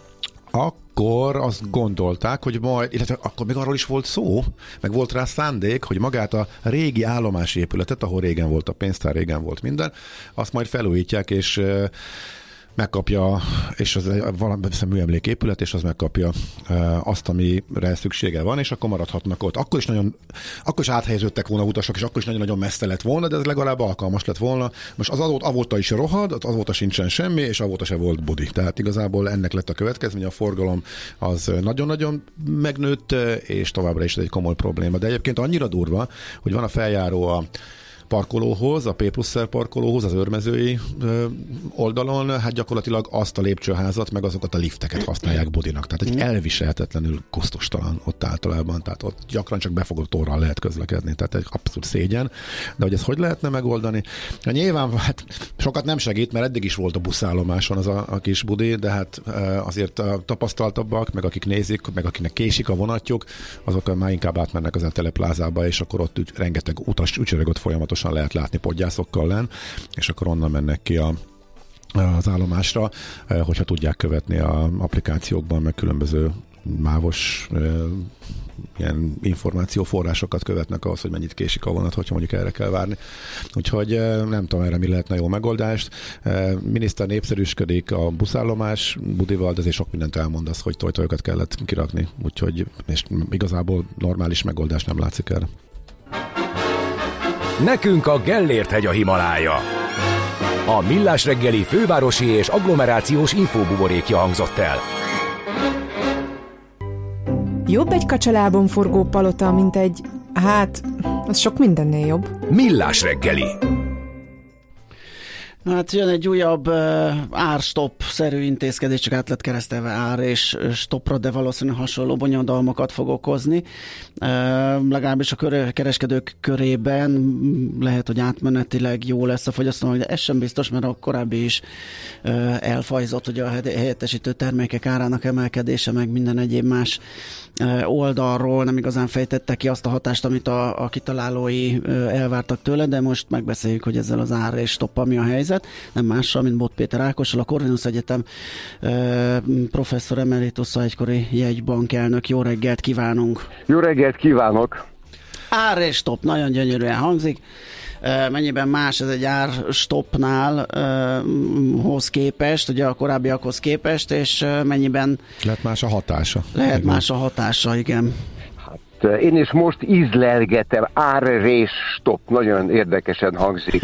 akkor azt gondolták, hogy majd, illetve akkor még arról is volt szó, meg volt rá szándék, hogy magát a régi állomási épületet, ahol régen volt a pénztár, régen volt minden, azt majd felújítják, és megkapja, és az valami műemléképület, és az megkapja azt, amire szüksége van, és akkor maradhatnak ott. Akkor is áthelyeződtek volna utasok, és akkor is nagyon-nagyon messze lett volna, de ez legalább alkalmas lett volna. Most az avóta is rohad, azóta sincsen semmi, és avóta se volt budi. Tehát igazából ennek lett a következménye, a forgalom az nagyon-nagyon megnőtt, és továbbra is egy komoly probléma. De egyébként annyira durva, hogy van a feljáró a parkolóhoz, a P+R parkolóhoz, az őrmezői oldalon, hát gyakorlatilag azt a lépcsőházat, meg azokat a lifteket használják budinak. Tehát egy elviselhetetlenül kosztostalan ott általában, tehát ott gyakran csak befogott orral lehet közlekedni, tehát egy abszolút szégyen. De hogy ezt hogy lehetne megoldani? Nyilván hát sokat nem segít, mert eddig is volt a buszállomáson az a kis budi, de hát azért a tapasztaltabbak, meg akik nézik, meg akiknek késik a vonatjuk, azok már inkább átmennek az teleplázába, és akkor ott rengeteg utas ücsörögött folyamatosan lehet látni podgyászokkal lenn, és akkor onnan mennek ki az állomásra, hogyha tudják követni az applikációkban, meg különböző mávos ilyen információforrásokat követnek ahhoz, hogy mennyit késik a vonat, hogyha mondjuk erre kell várni. Úgyhogy nem tudom, erre mi lehetne jó megoldást. Miniszter népszerűsködik a buszállomás budival, de azért sok mindent elmondasz, hogy tojtojokat kellett kirakni, úgyhogy és igazából normális megoldás nem látszik erre. Nekünk a Gellért-hegy a Himalája. A Millás reggeli fővárosi és agglomerációs infóbuborékja hangzott el. Jobb egy kacsalábon forgó palota, mint egy... az sok mindennél jobb. Millás reggeli. Hát jön egy újabb árstop-szerű intézkedés, csak át lett keresztelve ár és stopra, de valószínűleg hasonló bonyodalmakat fog okozni. Legalábbis a kereskedők körében lehet, hogy átmenetileg jó lesz a fogyasztónak, de ez sem biztos, mert a korábbi is elfajzott, hogy a helyettesítő termékek árának emelkedése, meg minden egyéb más oldalról nem igazán fejtette ki azt a hatást, amit a kitalálói elvártak tőle, de most megbeszéljük, hogy ezzel az ár és stoppal mi a helyzet. Nem mással, mint Bot Péter Ákossal, a Corvinus Egyetem professzor emeritusza, egykori jegybankelnök. Jó reggelt kívánunk! Jó reggelt kívánok! Ár és stopp, nagyon gyönyörűen hangzik. Mennyiben más ez egy árstoppnál hoz képest, ugye a korábbiakhoz képest, és mennyiben lehet más a hatása. Lehet más a hatása, igen. Én is most ízlelgetem, árrés stop, nagyon érdekesen hangzik.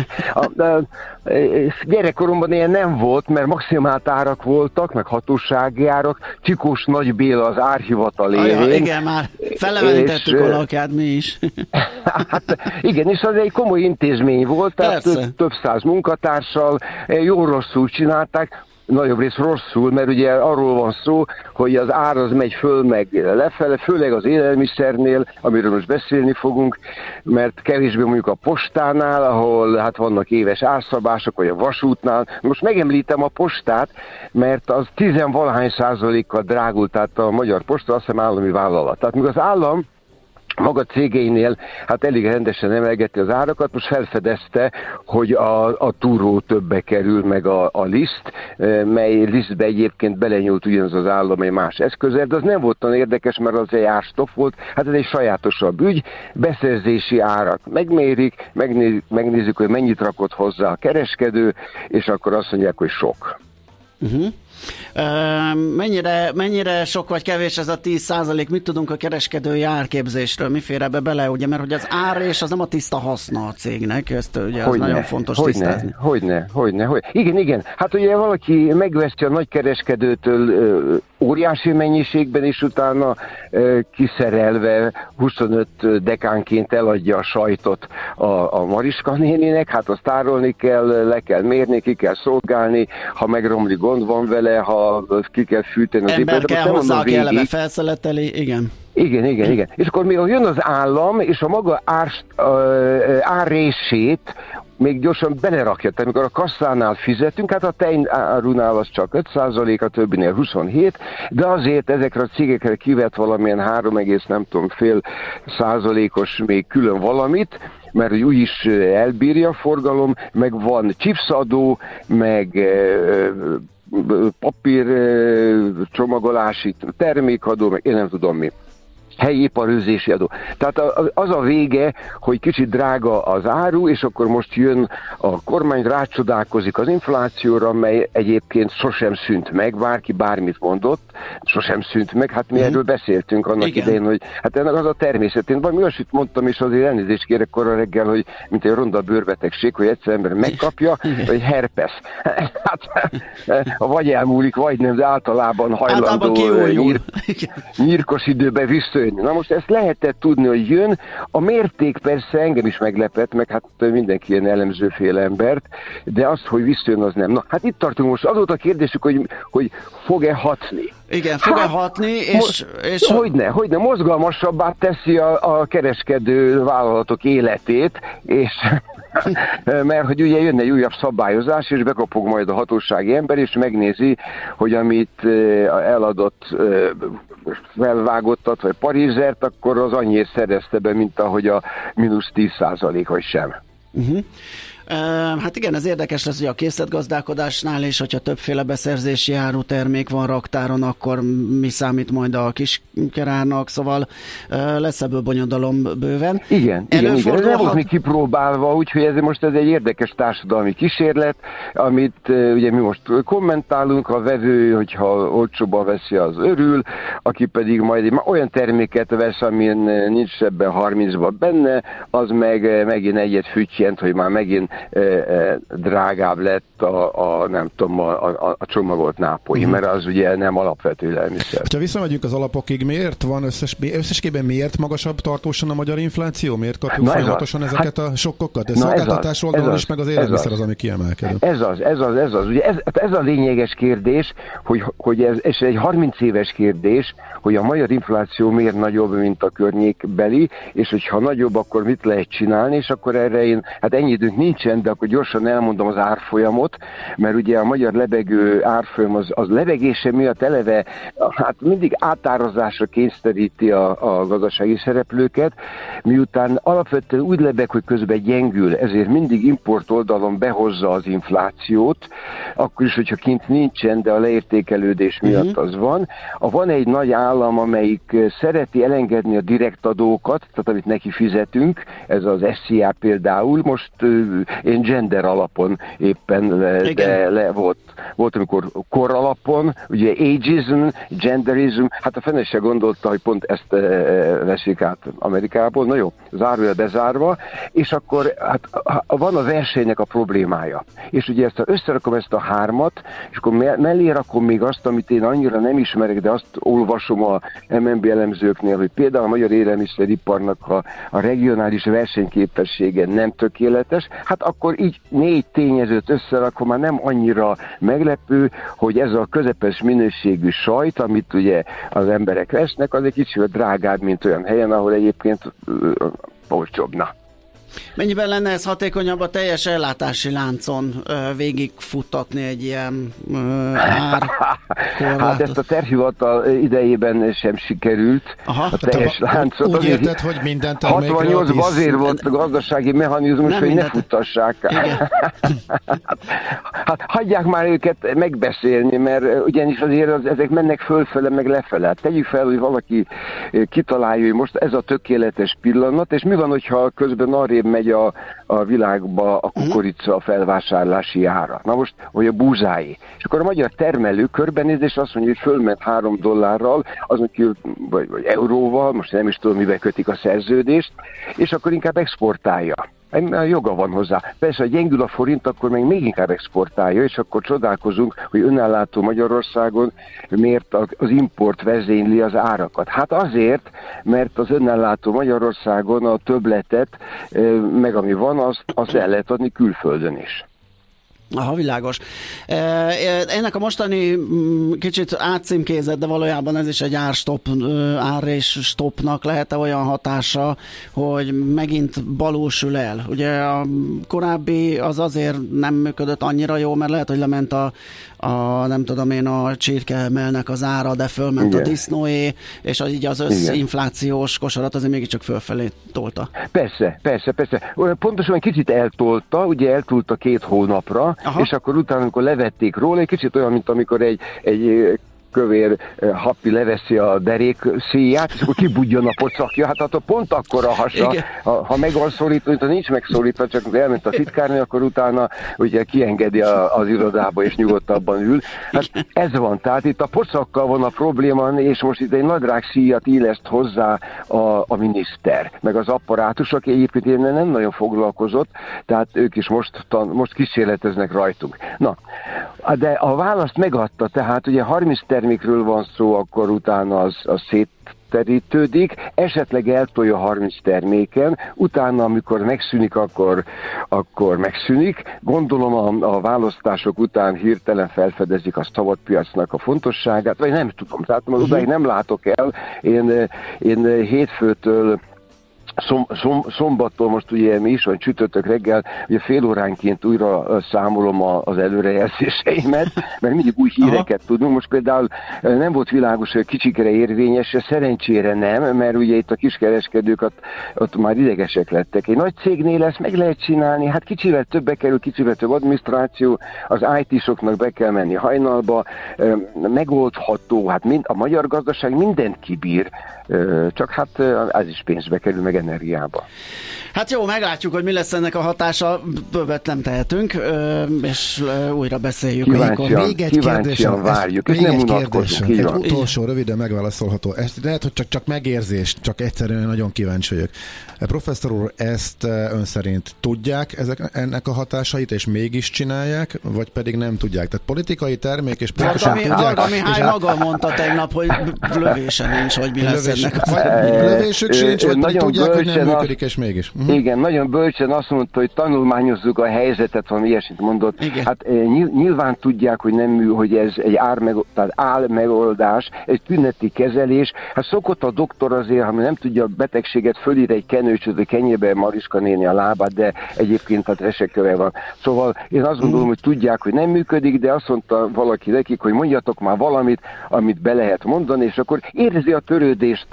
Gyerekkoromban ilyen nem volt, mert maximált árak voltak, meg hatósági árak. Csikós Nagy Béla az árhivatal élén. Igen, már felemelítettük a lakját mi is. Hát igen, és az egy komoly intézmény volt, tehát több száz munkatársal, jó-rosszul csinálták. Nagyobb rész rosszul, mert ugye arról van szó, hogy az ár az megy föl meg lefele, főleg az élelmiszernél, amiről most beszélni fogunk, mert kevésbé mondjuk a postánál, ahol hát vannak éves árszabások, vagy a vasútnál. Most megemlítem a postát, mert az 10-valahány% drágult, tehát a Magyar Posta azt hiszem állami vállalat. Tehát míg az állam maga cégeinél hát elég rendesen emelgeti az árakat, most felfedezte, hogy a túró többe kerül, meg a liszt, mely lisztbe egyébként belenyúlt ugyanaz az állam egy más eszközzel, de az nem volt olyan érdekes, mert az egy árstopp volt, hát ez egy sajátosabb ügy, beszerzési árak megmérik, megnézzük, hogy mennyit rakott hozzá a kereskedő, és akkor azt mondják, hogy sok. Mennyire sok vagy kevés ez a 10%? Mit tudunk a kereskedői árképzésről? Mi fér ebbe bele? Ugye, mert hogy az ár és az nem a tiszta haszna a cégnek, ezt ugye az nagyon fontos tisztázni. Hogyne. Igen. Hát ugye valaki megveszi a nagykereskedőtől óriási mennyiségben, és utána kiszerelve 25 dekánként eladja a sajtot a Mariska néninek, hát azt tárolni kell, le kell mérni, ki kell szolgálni, ha megromlik, gond van vele, ha ki kell fűteni az ember kell hozzá, aki eleve felszeleteli, igen. Igen. És akkor még jön az állam, és a maga árrését még gyorsan belerakja. Tehát amikor a kasszánál fizetünk, hát a tejárunál az csak 5%, a többinél 27%, de azért ezekre a cégekre kivett valamilyen 3,5% még külön valamit, mert úgyis elbírja a forgalom, meg van chipsadó, meg papír csomagolási termékadó, meg én nem tudom mi. Helyi iparőzési adó. Tehát az a vége, hogy kicsit drága az áru, és akkor most jön a kormány, rácsodálkozik az inflációra, mely egyébként sosem szűnt meg, bárki bármit mondott, sosem szűnt meg, hát mi erről beszéltünk annak idején, hogy hát ennek az a természet. Én valami olyasmit mondtam, és azért elnézést kérek korra reggel, hogy mint egy ronda bőrbetegség, hogy egyszer ember megkapja, vagy herpes. Hát vagy elmúlik, vagy nem, de általában hajlandó nyírkos időben visszajön. Na most ezt lehetett tudni, hogy jön. A mérték persze engem is meglepett, meg hát mindenki ilyen elemzőféle embert, de az, hogy visszajön, az nem. Na, hát itt tartunk most. Az volt a kérdésük, hogy fog-e hatni. Igen, fog-e hatni, és Hogyne, mozgalmasabbá teszi a kereskedő vállalatok életét, és mert hogy ugye jönne egy újabb szabályozás, és bekapog majd a hatósági ember, és megnézi, hogy amit eladott felvágottat, vagy parizert, akkor az annyiért szerezte be, mint ahogy a mínusz 10% vagy sem. Hát igen, ez érdekes lesz, hogy a készletgazdálkodásnál is, hogyha többféle beszerzési árutermék van raktáron, akkor mi számít majd a kiskerárnak, szóval lesz ebből bonyodalom bőven. Igen. Ez nem volt még kipróbálva, úgyhogy ez egy érdekes társadalmi kísérlet, amit ugye mi most kommentálunk, a vevő, hogyha olcsóban veszi, az örül, aki pedig majd olyan terméket vesz, amin nincs ebben 30-ban benne, az meg megint egyet füttyent, hogy már megint drágább lett nem tudom, a csomagolt nápolyi, mert az ugye nem alapvető élelmiszer. Ha visszamegyünk az alapokig, miért van összességében miért magasabb tartósan a magyar infláció? Miért kapjuk folyamatosan ezeket a sokkokat? De szolgáltatás oldalon is, meg az élelmiszer az, ami kiemelkedő. Ez az. Ugye ez a lényeges kérdés, hogy ez egy 30 éves kérdés, hogy a magyar infláció miért nagyobb, mint a környékbeli, és hogyha nagyobb, akkor mit lehet csinálni, és akkor erre ennyi időnk nincsen, de akkor gyorsan elmondom az árfolyamot, mert ugye a magyar lebegő árfolyam az lebegése miatt eleve mindig átárazásra kényszeríti a gazdasági szereplőket, miután alapvetően úgy lebeg, hogy közben gyengül, ezért mindig import oldalon behozza az inflációt, akkor is, hogyha kint nincsen, de a leértékelődés miatt az van. Van egy nagy állam, amelyik szereti elengedni a direkt adókat, tehát amit neki fizetünk, ez az SZIA például, most én gender alapon éppen, de volt amikor kor alapon, ugye ageism, genderism, hát a fene se gondolta, hogy pont ezt veszik át Amerikából, na jó, zárója bezárva, és akkor van a versenynek a problémája. És ugye összerakom ezt a hármat, és akkor mellé rakom még azt, amit én annyira nem ismerek, de azt olvasom a MNB elemzőknél, hogy például a magyar élelmiszeriparnak a regionális versenyképessége nem tökéletes, hát akkor így 4 tényezőt összerakom, már nem annyira meglepő, hogy ez a közepes minőségű sajt, amit ugye az emberek vesznek, az egy kicsit drágább, mint olyan helyen, ahol egyébként olcsóbbna. Mennyiben lenne ez hatékonyabb a teljes ellátási láncon végigfuttatni egy ilyen árkorlátot? Hát ezt a tervhivatal idejében sem sikerült. A teljes láncot. Úgy érted, hogy minden termékre 68-ban azért volt a gazdasági mechanizmus, nem hogy ne futtassák. Hát hagyják már őket megbeszélni, mert ugyanis azért ezek mennek fölfele, meg lefele. Hát tegyük fel, hogy valaki kitalálja, hogy most ez a tökéletes pillanat, és mi van, hogyha közben arrébb megy a világba a kukorica felvásárlási ára. Na most, vagy a búzáé. És akkor a magyar termelő körbenéz, és azt mondja, hogy fölment $3, az mondjuk, vagy euróval, most nem is tudom, mivel kötik a szerződést, és akkor inkább exportálja. Joga van hozzá. Persze, ha gyengül a forint, akkor még inkább exportálja, és akkor csodálkozunk, hogy önellátó Magyarországon miért az import vezényli az árakat. Hát azért, mert az önellátó Magyarországon a többletet, meg ami van, azt el lehet adni külföldön is. Aha, világos. Ennek a mostani kicsit átcímkézett, de valójában ez is egy ár és stopnak lehet-e olyan hatása, hogy megint balósul el? Ugye a korábbi az azért nem működött annyira jó, mert lehet, hogy lement a nem tudom én, a csirkemelnek az ára, de fölment a disznóé, és így az összinflációs kosarat azért mégiscsak fölfelé tolta. Persze. Pontosan kicsit eltolta, ugye eltolta 2 hónapra, és akkor utána, amikor levették róla, egy kicsit olyan, mint amikor egy kövér happi leveszi a derék szíját, és akkor kibudjon a pocakja. Hát pont akkor a hasa, ha meg van szorítva, ha nincs megszorítva, csak elment a titkárnő, akkor utána ugye kiengedi az irodába, és nyugodtabban ül. Hát ez van, tehát itt a pocakkal van a probléma, és most itt egy nadrág szíjat illeszt hozzá a miniszter, meg az apparátus, aki egyébként nem nagyon foglalkozott, tehát ők is most kísérleteznek rajtunk. Na, de a választ megadta, tehát ugye 30 termékről van szó, akkor utána az szétterítődik, esetleg eltolja 30 terméken, utána, amikor megszűnik, akkor megszűnik. Gondolom a választások után hirtelen felfedezik a szabadpiacnak a fontosságát, vagy nem tudom, tehát odáig nem látok el. Én hétfőtől szombattól most ugye mi is van, csütörtök reggel, ugye fél óránként újra számolom az előrejelzéseimet, mert mindig új híreket tudunk. Most például nem volt világos, hogy kicsikre érvényes, szerencsére nem, mert ugye itt a kiskereskedők ott már idegesek lettek. Egy nagy cégnél ezt meg lehet csinálni, hát kicsivel többbe kerül, kicsivel több adminisztráció, az IT-soknak be kell menni hajnalba, megoldható, hát a magyar gazdaság mindent kibír, csak hát ez is pénzbe kerül, meg energiába. Hát jó, meglátjuk, hogy mi lesz ennek a hatása, többet nem tehetünk, és újra beszéljük. Még egy kérdésem, várjuk, és nem unatkozunk. Egy utolsó, röviden megválaszolható. Ezt lehet, hogy csak megérzés, csak egyszerűen nagyon kíváncsi vagyok. Professzor úr, ezt ön szerint tudják ennek a hatásait, és mégis csinálják, vagy pedig nem tudják? Tehát politikai termék, és pontosan tudják. Mihály maga mondta tegnap, hogy lövése nincs, hogy mi lesz ennek. Lövésük sincs, vagy pedig tudják, hogy nem működik, és mégis. Igen, nagyon bölcsen azt mondta, hogy tanulmányozzuk a helyzetet, valami ilyesmit mondott. Igen. Hát nyilván tudják, hogy ez egy álmegoldás, egy tüneti kezelés. Hát szokott a doktor azért, ha nem tudja a betegséget, fölír egy kenőcsöt, a kenyérbe Mariska néni a lábát, de egyébként hát veseköve van. Szóval én azt gondolom, hogy tudják, hogy nem működik, de azt mondta valaki nekik, hogy mondjatok már valamit, amit be lehet mondani, és akkor érzi a törődést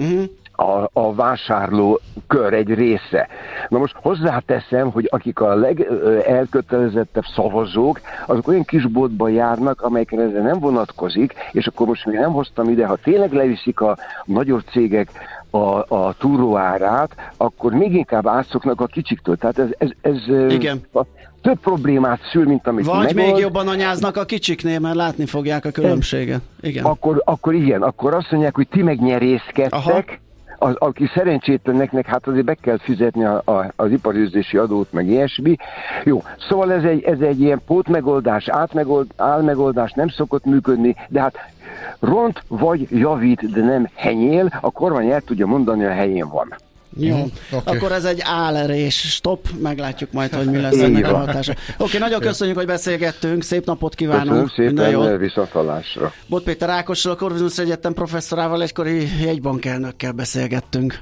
a vásárló kör egy része. Na most hozzáteszem, hogy akik a legelkötelezettebb szavazók, azok olyan kisboltban járnak, amelyekre ezzel nem vonatkozik, és akkor most még nem hoztam ide, ha tényleg leviszik a nagyobb cégek a túróárát, akkor még inkább átszoknak a kicsiktől. Tehát ez igen. Több problémát szül, mint amit vagy még jobban anyáznak a kicsiknél, mert látni fogják a különbséget. Igen. Akkor igen, akkor azt mondják, hogy ti megnyerészkedtek, aki szerencsétleneknek, hát azért be kell fizetni az iparűzési adót, meg ilyesmi. Jó, szóval ez egy ilyen pótmegoldás, álmegoldás nem szokott működni, de hát ront vagy javít, de nem henyél, a kormány el tudja mondani, a helyén van. Jó, okay. Akkor ez egy állerés stop, meglátjuk majd, hogy mi lesz ennek a hatása. Oké, nagyon köszönjük, hogy beszélgettünk, szép napot kívánunk. Köszönöm szépen, viszonthallásra. Bot Péter Ákossal, a Corvinus Egyetem professzorával, egykori jegybankelnökkel beszélgettünk.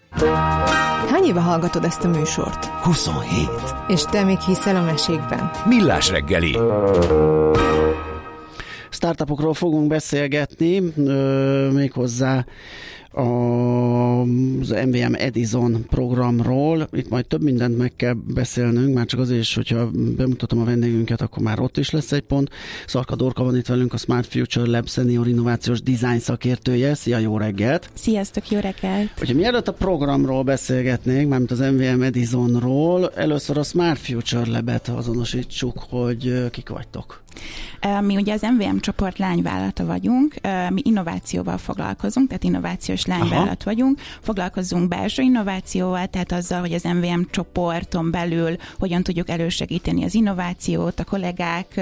Hány éve hallgatod ezt a műsort? 27. És te még hiszel a mesékben? Millás reggeli. Startupokról fogunk beszélgetni, méghozzá az MVM Edison programról. Itt majd több mindent meg kell beszélnünk, már csak azért is, hogyha bemutatom a vendégünket, akkor már ott is lesz egy pont. Szarka Dorka van itt velünk, a Smart Future Lab Senior Innovációs Design szakértője. Szia, jó reggelt! Sziasztok, jó reggelt! Hogyha mielőtt a programról beszélgetnénk, mármint az MVM Edisonról, először a Smart Future Lab-et azonosítsuk, hogy kik vagytok. Mi ugye az MVM csoport lányvállalata vagyunk, mi innovációval foglalkozunk, tehát innovációs lányvállalat vagyunk, foglalkozunk belső innovációval, tehát azzal, hogy az MVM csoporton belül hogyan tudjuk elősegíteni az innovációt, a kollégák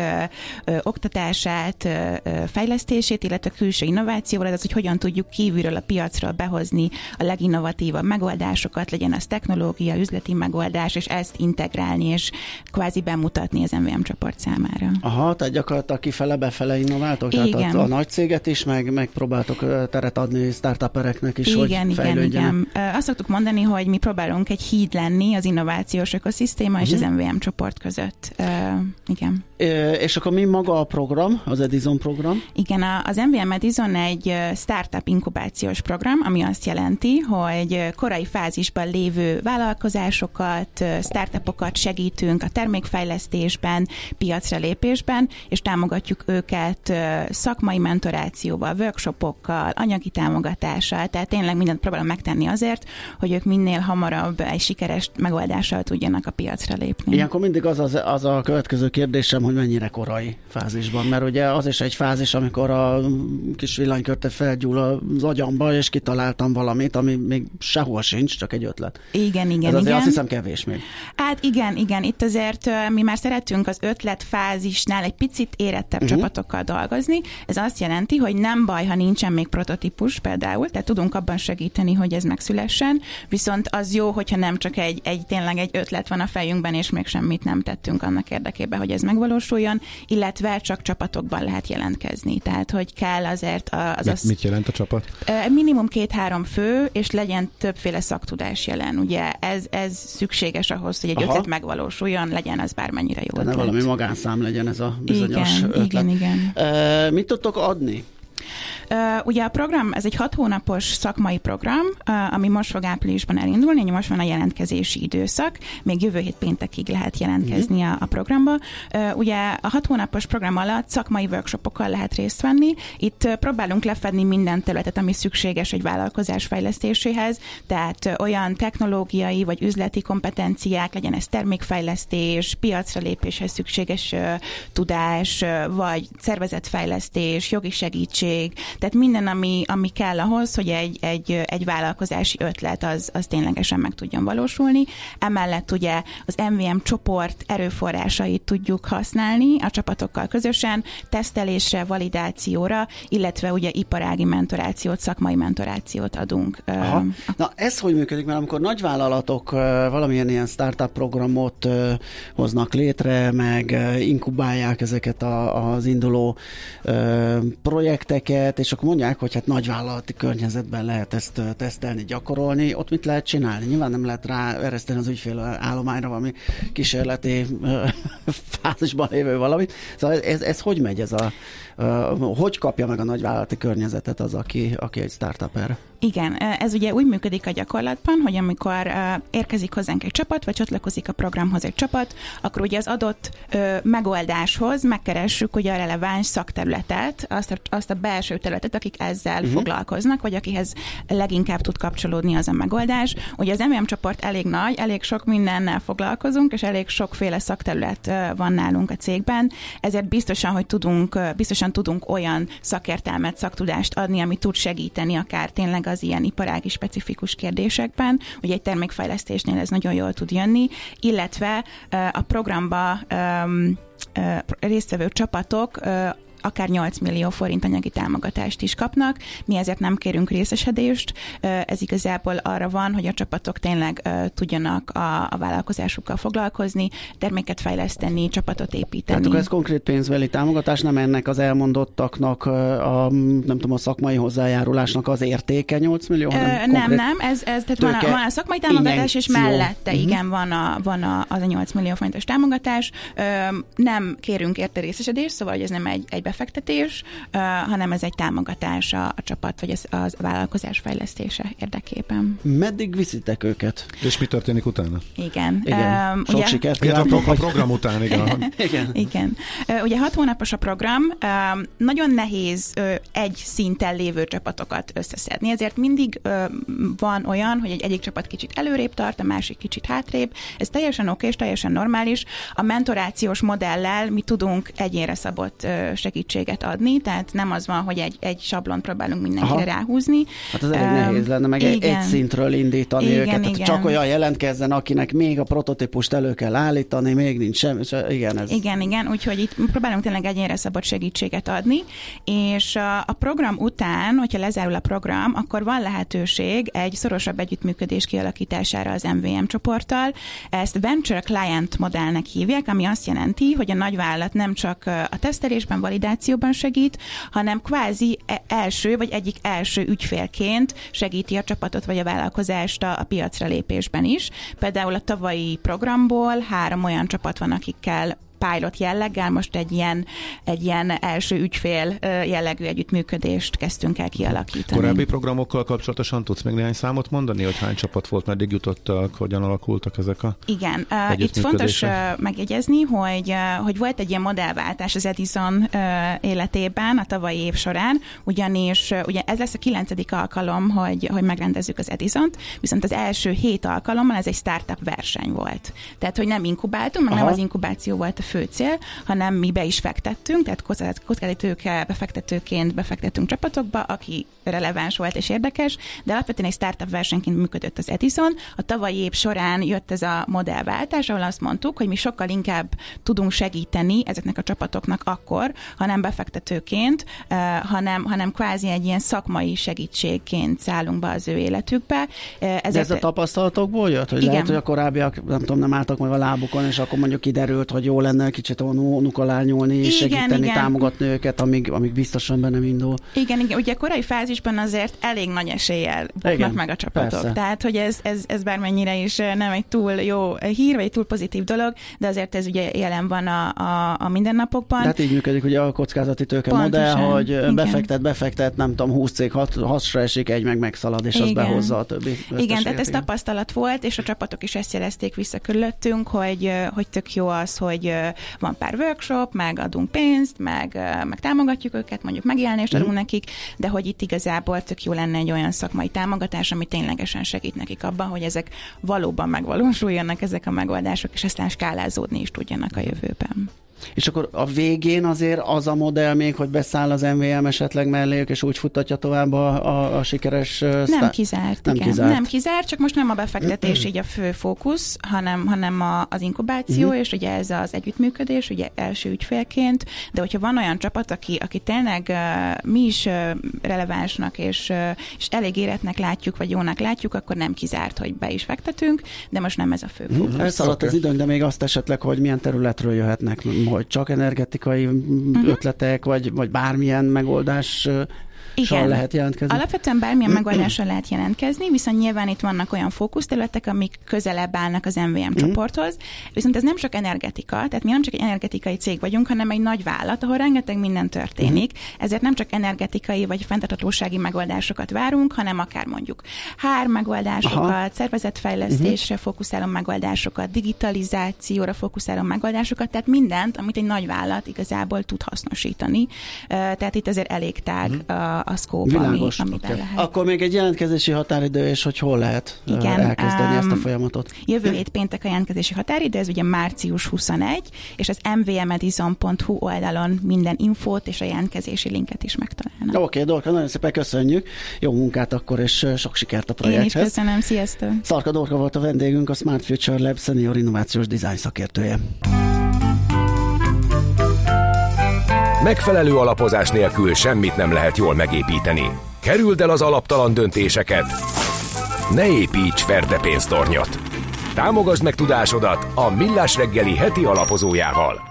oktatását, fejlesztését, illetve külső innovációval, az, hogy hogyan tudjuk kívülről a piacról behozni a leginnovatívabb megoldásokat, legyen az technológia, üzleti megoldás, és ezt integrálni, és kvázi bemutatni az MVM csoport számára. Aha, tehát gyakorlatilag kifele-befele innováltok? Tehát a nagy céget is, meg próbáltok teret adni startupereknek is, hogy fejlődjenek? Igen. Azt szoktuk mondani, hogy mi próbálunk egy híd lenni az innovációs ökoszisztéma és az MVM csoport között. Igen. És akkor mi maga a program, az Edison program? Igen, az MVM Edison egy startup inkubációs program, ami azt jelenti, hogy korai fázisban lévő vállalkozásokat, startupokat segítünk a termékfejlesztésben, piacra lépésben, és támogatjuk őket szakmai mentorációval, workshopokkal, anyagi támogatással, tehát tényleg mindent próbálom megtenni azért, hogy ők minél hamarabb egy sikeres megoldással tudjanak a piacra lépni. Ilyenkor mindig az a következő kérdésem, hogy mennyire korai fázisban, mert ugye az is egy fázis, amikor a kis villanykörte felgyúl az agyamba, és kitaláltam valamit, ami még sehol sincs, csak egy ötlet. Igen. Ez azért azt hiszem kevés még. Hát igen, itt azért mi már szeretünk az ötletfázisnál egy picit érettebb csapatokkal dolgozni. Ez azt jelenti, hogy nem baj, ha nincsen még prototípus például, tehát tudunk abban segíteni, hogy ez megszülessen, viszont az jó, hogyha nem csak tényleg egy ötlet van a fejünkben, és még semmit nem tettünk annak érdekében, hogy ez megvalósuljon, illetve csak csapatokban lehet jelentkezni. Tehát, hogy kell azért Mit jelent a csapat? Minimum 2-3 fő, és legyen többféle szaktudás jelen. Ugye ez szükséges ahhoz, hogy egy ötlet megvalósuljon, legyen az bármennyire jó ötlet. Ne valami magánszám legyen ez a bizonyos ötlet. Igen. Mit tudtok adni? Ugye a program, ez egy 6 hónapos szakmai program, ami most fog áprilisban elindulni, most van a jelentkezési időszak, még jövő hét péntekig lehet jelentkezni a programba. Ugye a 6 hónapos program alatt szakmai workshopokkal lehet részt venni. Itt próbálunk lefedni minden területet, ami szükséges egy vállalkozás fejlesztéséhez, tehát olyan technológiai vagy üzleti kompetenciák, legyen ez termékfejlesztés, piacra lépéshez szükséges tudás, vagy szervezetfejlesztés, jogi segítség, tehát minden, ami kell ahhoz, hogy egy vállalkozási ötlet az ténylegesen meg tudjon valósulni. Emellett ugye az MVM csoport erőforrásait tudjuk használni a csapatokkal közösen, tesztelésre, validációra, illetve ugye iparági mentorációt, szakmai mentorációt adunk. Aha. Na ez hogy működik? Mert amikor nagyvállalatok valamilyen ilyen startup programot hoznak létre, meg inkubálják ezeket az induló projekteket, és akkor mondják, hogy hát nagyvállalati környezetben lehet ezt tesztelni, gyakorolni, ott mit lehet csinálni? Nyilván nem lehet rá ereszteni az ügyfél állományra valami kísérleti fázisban lévő valamit. Szóval ez hogy megy? Hogy kapja meg a nagyvállalati környezetet az, aki egy startuper? Igen, ez ugye úgy működik a gyakorlatban, hogy amikor érkezik hozzánk egy csapat, vagy csatlakozik a programhoz egy csapat, akkor ugye az adott megoldáshoz megkeressük ugye a releváns szakterületet, azt a belső területet, akik ezzel foglalkoznak, vagy akihez leginkább tud kapcsolódni az a megoldás. Ugye az MVM csoport elég nagy, elég sok mindennel foglalkozunk, és elég sokféle szakterület van nálunk a cégben, ezért biztosan tudunk olyan szakértelmet, szaktudást adni, ami tud segíteni akár tényleg az ilyen iparági specifikus kérdésekben, ugye egy termékfejlesztésnél ez nagyon jól tud jönni, illetve a programba résztvevő csapatok akár 8 millió forint anyagi támogatást is kapnak. Mi ezért nem kérünk részesedést. Ez igazából arra van, hogy a csapatok tényleg tudjanak a vállalkozásukkal foglalkozni, terméket fejleszteni, csapatot építeni. Tehát akkor ez konkrét pénzbeli támogatás, nem ennek az elmondottaknak, a szakmai hozzájárulásnak az értéke 8 millió? Nem. Tehát van a szakmai támogatás, és mellette igen, van az a 8 millió forintos támogatás. Nem kérünk érte részesedést, szóval ez nem egy befektetés, hanem ez egy támogatás a csapat vagy a vállalkozás fejlesztése érdekében. Meddig viszitek őket? És mi történik utána? Igen. Sok sikert kívánok. A program után, igen. Ugye 6 hónapos a program, nagyon nehéz egy szinten lévő csapatokat összeszedni, ezért mindig van olyan, hogy egyik csapat kicsit előrébb tart, a másik kicsit hátrébb. Ez teljesen oké, és teljesen normális. A mentorációs modellel mi tudunk egyénre szabott segítséget adni, tehát nem az van, hogy egy sablont próbálunk mindenkire ráhúzni. Hát az elég nehéz lenne meg egy szintről indítani őket. Tehát csak olyan jelentkezzen, akinek még a prototípust elő kell állítani, még nincs semmi. Igen, úgyhogy itt próbálunk tényleg egyénre szabott segítséget adni, és a program után, hogyha lezárul a program, akkor van lehetőség egy szorosabb együttműködés kialakítására az MVM csoporttal. Ezt Venture Client modellnek hívják, ami azt jelenti, hogy a nagyvállalat nem csak a tesztelésben, validációban segít, hanem kvázi első, vagy egyik első ügyfélként segíti a csapatot, vagy a vállalkozást a piacra lépésben is. Például a tavalyi programból 3 olyan csapat van, akikkel pilot jelleggel most egy ilyen első ügyfél jellegű együttműködést kezdtünk el kialakítani. Korábbi programokkal kapcsolatosan tudsz még néhány számot mondani, hogy hány csapat volt, meddig jutottak, hogyan alakultak ezek a Igen, itt fontos megjegyezni, hogy volt egy ilyen modellváltás az Edison életében a tavalyi év során, ugyanis ugye ez lesz a 9. alkalom, hogy megrendezzük az Edisont, viszont az első 7 alkalommal ez egy startup verseny volt. Tehát, hogy nem inkubáltunk, meg nem az inkubáció volt a fő cél, hanem mi be is fektettünk, tehát kockázati tőke befektetőként befektettünk csapatokba, aki releváns volt és érdekes, de alapvetően egy startup versenyként működött az Edison. A tavalyi év során jött ez a modellváltás, ahol azt mondtuk, hogy mi sokkal inkább tudunk segíteni ezeknek a csapatoknak akkor, ha nem befektetőként, hanem kvázi egy ilyen szakmai segítségként szállunk be az ő életükbe. De ez a tapasztalatokból jött? Hogy lehet, hogy a korábbiak nem álltak meg a lábukon, és akkor mondjuk kiderült, hogy jó lenne benne kicsit onukalányolni, segíteni, támogatni őket, amíg biztosan benne indul. Igen, ugye a korai fázisban azért elég nagy eséllyel buknak meg a csapatok. Persze. Tehát, hogy ez bármennyire is nem egy túl jó hír, vagy egy túl pozitív dolog, de azért ez ugye jelen van a mindennapokban. Tehát így működik ugye a kockázati tőke modell, hogy befektet, nem tudom, 20 cég, 6-ra esik, egy megszalad, és az behozza a többi. Igen, tehát ez tapasztalat volt, és a csapatok is ezt jelezték vissza körülöttünk, hogy tök jó az, hogy van pár workshop, meg adunk pénzt, meg támogatjuk őket, mondjuk megélnést adunk nekik, de hogy itt igazából tök jó lenne egy olyan szakmai támogatás, ami ténylegesen segít nekik abban, hogy ezek valóban megvalósuljanak ezek a megoldások, és aztán skálázódni is tudjanak a jövőben. És akkor a végén azért az a modell még, hogy beszáll az MVM esetleg melléjük, és úgy futtatja tovább a sikeres... Nem kizárt, csak most nem a befektetés így a fő fókusz, hanem az inkubáció, és ugye ez az együttműködés, ugye első ügyfélként, de hogyha van olyan csapat, aki tényleg mi is relevánsnak, és elég éretnek látjuk, vagy jónak látjuk, akkor nem kizárt, hogy be is fektetünk, de most nem ez a fő fókusz. Elszaladt az időnk, de még azt esetleg, hogy milyen területről jöhetnek, hogy csak energetikai ötletek, vagy bármilyen megoldás lehet jelentkezni? Alapvetően bármilyen megoldással lehet jelentkezni, viszont nyilván itt vannak olyan fókuszterületek, amik közelebb állnak az MVM csoporthoz, viszont ez nem csak energetika, tehát mi nem csak egy energetikai cég vagyunk, hanem egy nagy vállalat, ahol rengeteg minden történik, ezért nem csak energetikai vagy fenntarthatósági megoldásokat várunk, hanem akár mondjuk HR megoldásokat, szervezetfejlesztésre fókuszáló megoldásokat, digitalizációra fókuszáló megoldásokat, tehát mindent, amit egy nagy vállalat igazából tud hasznosítani. Tehát itt azért elég tág a szkóp, amiben lehet. Akkor még egy jelentkezési határidő, és hogy hol lehet elkezdeni ezt a folyamatot? Jövő hét péntek a jelentkezési határidő, ez ugye március 21, és az mvmedison.hu oldalon minden infót és a jelentkezési linket is megtalálnak. Oké, Dorka, nagyon szépen köszönjük. Jó munkát akkor, és sok sikert a projekthez. Én is köszönöm, sziasztok! Szarka Dorka volt a vendégünk, a Smart Future Lab senior innovációs design szakértője. Megfelelő alapozás nélkül semmit nem lehet jól megépíteni. Kerüld el az alaptalan döntéseket. Ne építs ferdepénztornyot. Támogasd meg tudásodat a Millás reggeli heti alapozójával.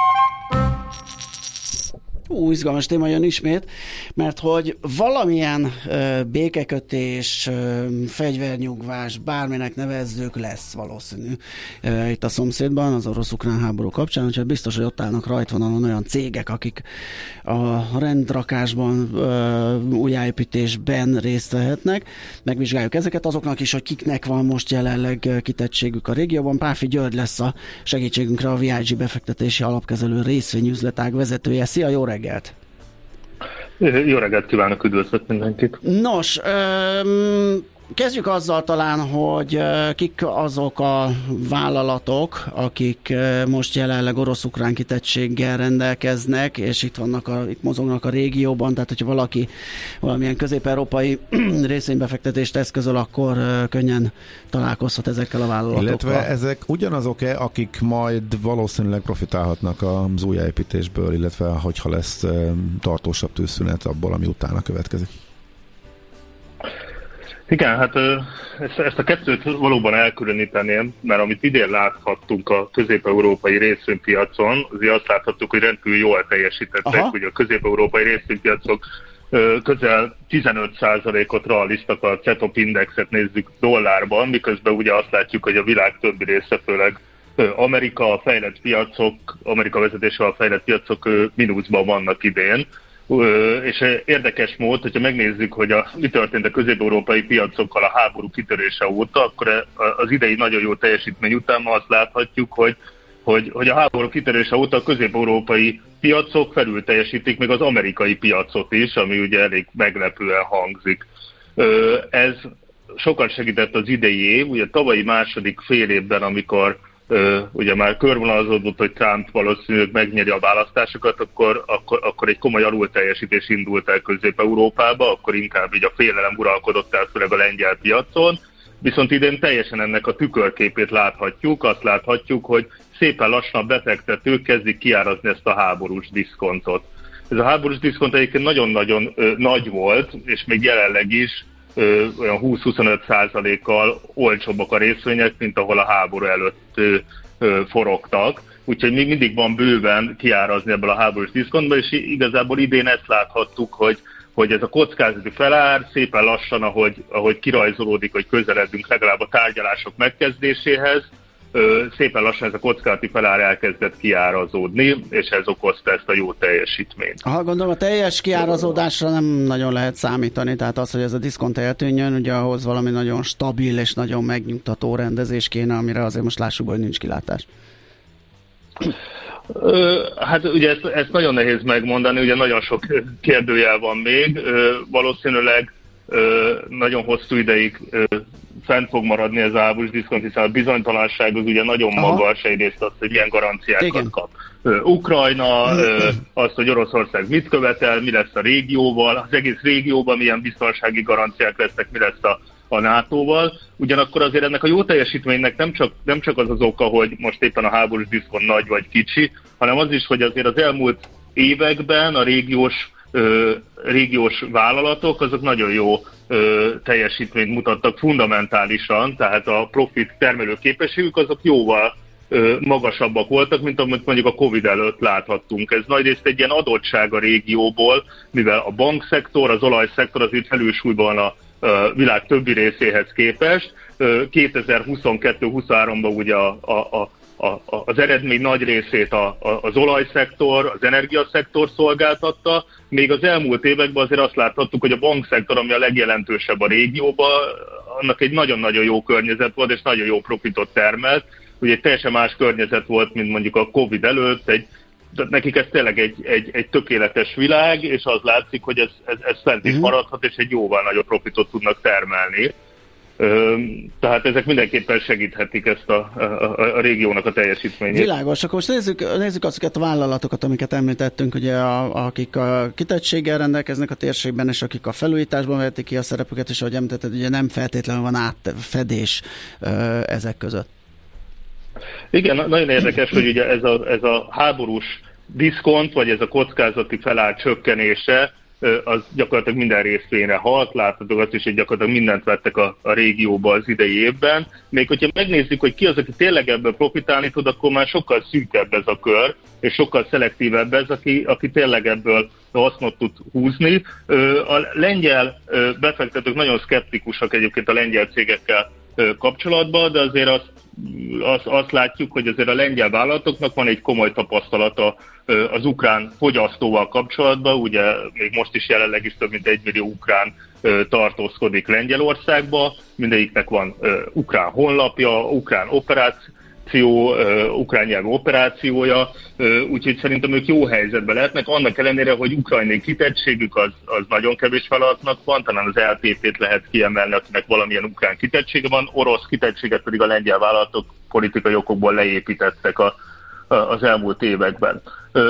Izgalmas téma jön ismét, mert hogy valamilyen békekötés, fegyvernyugvás, bárminek nevezzük, lesz valószínű itt a szomszédban, az orosz-ukrán háború kapcsán, úgyhogy biztos, hogy ott állnak rajtvonalon olyan cégek, akik a rendrakásban, újjáépítésben részt vehetnek. Megvizsgáljuk ezeket azoknak is, hogy kiknek van most jelenleg kitettségük a régióban. Páfi György lesz a segítségünkre, a VIG befektetési alapkezelő részvényüzletág vezetője. Szia, jó reggelt! Jó reggelt kívánok, üdvözlök mindenkit! Nos, kezdjük azzal talán, hogy kik azok a vállalatok, akik most jelenleg orosz-ukrán kitettséggel rendelkeznek, és itt mozognak a régióban, tehát hogyha valaki valamilyen közép-európai részvénybefektetést eszközöl, akkor könnyen találkozhat ezekkel a vállalatokkal. Illetve ezek ugyanazok-e, akik majd valószínűleg profitálhatnak az újjáépítésből, illetve hogyha lesz tartósabb tűzszünet abból, ami utána következik? Igen, hát ezt a kettőt valóban elkülöníteném, mert amit idén láthattunk a közép-európai részvénypiacon, azért azt láthattuk, hogy rendkívül jól teljesítettek, hogy a közép-európai részvénypiacok közel 15%-ot realiztak, a CETOP indexet nézzük dollárban, miközben ugye azt látjuk, hogy a világ többi része, főleg Amerika vezetésével a fejlett piacok mínuszban vannak idén. És érdekes mód, hogyha megnézzük, hogy mi történt a közép-európai piacokkal a háború kitörése óta, akkor az idei nagyon jó teljesítmény után ma azt láthatjuk, hogy a háború kitörése óta a közép-európai piacok felül teljesítik még az amerikai piacot is, ami ugye elég meglepően hangzik. Ez sokat segített az idei év, ugye tavalyi második fél évben, amikor ugye már körvonalazódott, hogy Trump valószínűleg megnyeri a választásokat, akkor egy komoly alulteljesítés indult el Közép-Európába, akkor inkább így a félelem uralkodott el, főleg a lengyel piacon, viszont idén teljesen ennek a tükörképét láthatjuk, azt láthatjuk, hogy szépen lassan a befektetők kezdik kiárazni ezt a háborús diszkontot. Ez a háborús diszkont egyébként nagyon-nagyon nagy volt, és még jelenleg is olyan 20-25%-kal olcsóbbak a részvények, mint ahol a háború előtt forogtak. úgyhogy még mindig van bőven kiárazni ebből a háborús diszkontból, és igazából idén ezt láthattuk, hogy ez a kockázati felár szépen lassan, ahogy kirajzolódik, hogy közeledünk legalább a tárgyalások megkezdéséhez, szépen lassan ez a kockázati felár elkezdett kiárazódni, és ez okozta ezt a jó teljesítményt. Ha gondolom, a teljes kiárazódásra nem nagyon lehet számítani, tehát az, hogy ez a diszkont eltűnjön, ugye ahhoz valami nagyon stabil és nagyon megnyugtató rendezés kéne, amire azért most lássuk, hogy nincs kilátás. Hát ugye ezt nagyon nehéz megmondani, ugye nagyon sok kérdőjel van még, valószínűleg nagyon hosszú ideig fent fog maradni ez a háborús diszkont, hiszen a bizonytalanság az ugye nagyon magas, egyrészt az, hogy milyen garanciákat kap Ukrajna, az, hogy Oroszország mit követel, mi lesz a régióval, az egész régióban milyen biztonsági garanciák lesznek, mi lesz a NATO-val. Ugyanakkor azért ennek a jó teljesítménynek nem csak az oka, hogy most éppen a háborús diszkont nagy vagy kicsi, hanem az is, hogy azért az elmúlt években a régiós vállalatok azok nagyon jó teljesítményt mutattak fundamentálisan, tehát a profit termelő képességük azok jóval magasabbak voltak, mint amit mondjuk a Covid előtt láthattunk. Ez nagyrészt egy ilyen adottság a régióból, mivel a bankszektor, az olajszektor azért elősúlyban van a világ többi részéhez képest. 2022-23-ban ugye az eredmény nagy részét az olajszektor, az energiaszektor szolgáltatta, még az elmúlt években azért azt láthattuk, hogy a bankszektor, ami a legjelentősebb a régióban, annak egy nagyon-nagyon jó környezet volt, és nagyon jó profitot termelt. Ugye egy teljesen más környezet volt, mint mondjuk a Covid előtt, nekik ez tényleg egy tökéletes világ, és az látszik, hogy ez fent is maradhat, és egy jóval nagyobb profitot tudnak termelni. Tehát ezek mindenképpen segíthetik ezt a régiónak a teljesítményét. Világos, akkor most nézzük azokat a vállalatokat, amiket említettünk, ugye, akik a kitettséggel rendelkeznek a térségben, és akik a felújításban vehetik ki a szerepüket, és ahogy említetted, ugye nem feltétlenül van átfedés ezek között. Igen, nagyon érdekes, hogy ugye ez a háborús diszkont, vagy ez a kockázati felár csökkenése, az gyakorlatilag minden részvényre halt, láthatók azt is, hogy gyakorlatilag mindent vettek a régióba az idei évben. Még hogyha megnézzük, hogy ki az, aki tényleg ebből profitálni tud, akkor már sokkal szűkebb ez a kör, és sokkal szelektívebb ez, aki tényleg ebből hasznot tud húzni. A lengyel befektetők nagyon szkeptikusak egyébként a lengyel cégekkel kapcsolatban, de azért azt látjuk, hogy azért a lengyel vállalatoknak van egy komoly tapasztalata az ukrán fogyasztóval kapcsolatban. Ugye még most is jelenleg is több mint 1 millió ukrán tartózkodik Lengyelországba, mindegyiknek van ukrán honlapja, ukrán operáció, ukrán nyelvű operációja, úgyhogy szerintem ők jó helyzetben lehetnek, annak ellenére, hogy ukrajnai kitettségük az nagyon kevés vállalatnak van, talán az LPP-t lehet kiemelni, akinek valamilyen ukrán kitettsége van, orosz kitettséget pedig a lengyel vállalatok politikai okokból leépítettek az elmúlt években.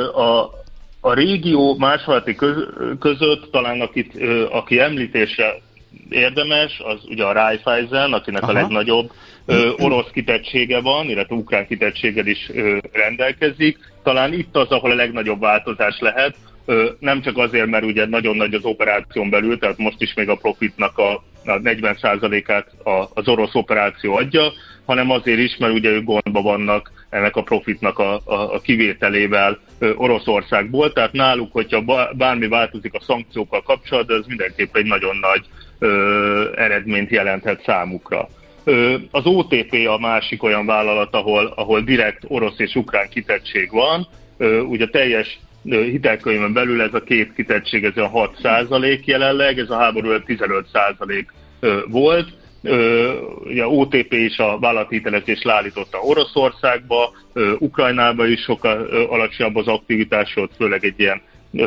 A régió másodlati között talán aki említésre érdemes, az ugye a Raiffeisen, akinek a legnagyobb orosz kitettsége van, illetve ukrán kitettséggel is rendelkezik. Talán itt az, ahol a legnagyobb változás lehet, nem csak azért, mert ugye nagyon nagy az operáción belül, tehát most is még a profitnak a 40%-át az orosz operáció adja, hanem azért is, mert ugye ők gondban vannak ennek a profitnak a kivételével Oroszországból, tehát náluk, hogyha bármi változik a szankciókkal kapcsolatban, ez mindenképpen egy nagyon nagy eredményt jelenthet számukra. Az OTP a másik olyan vállalat, ahol direkt orosz és ukrán kitettség van, ugye teljes hitelkönyvön belül ez a két kitettség, ez a 6% jelenleg, ez a háború 15% volt. Ugye OTP is a vállalathitelezést leállította Oroszországba, Ukrajnába is sokkal alacsonyabb az aktivitás, ott főleg egy ilyen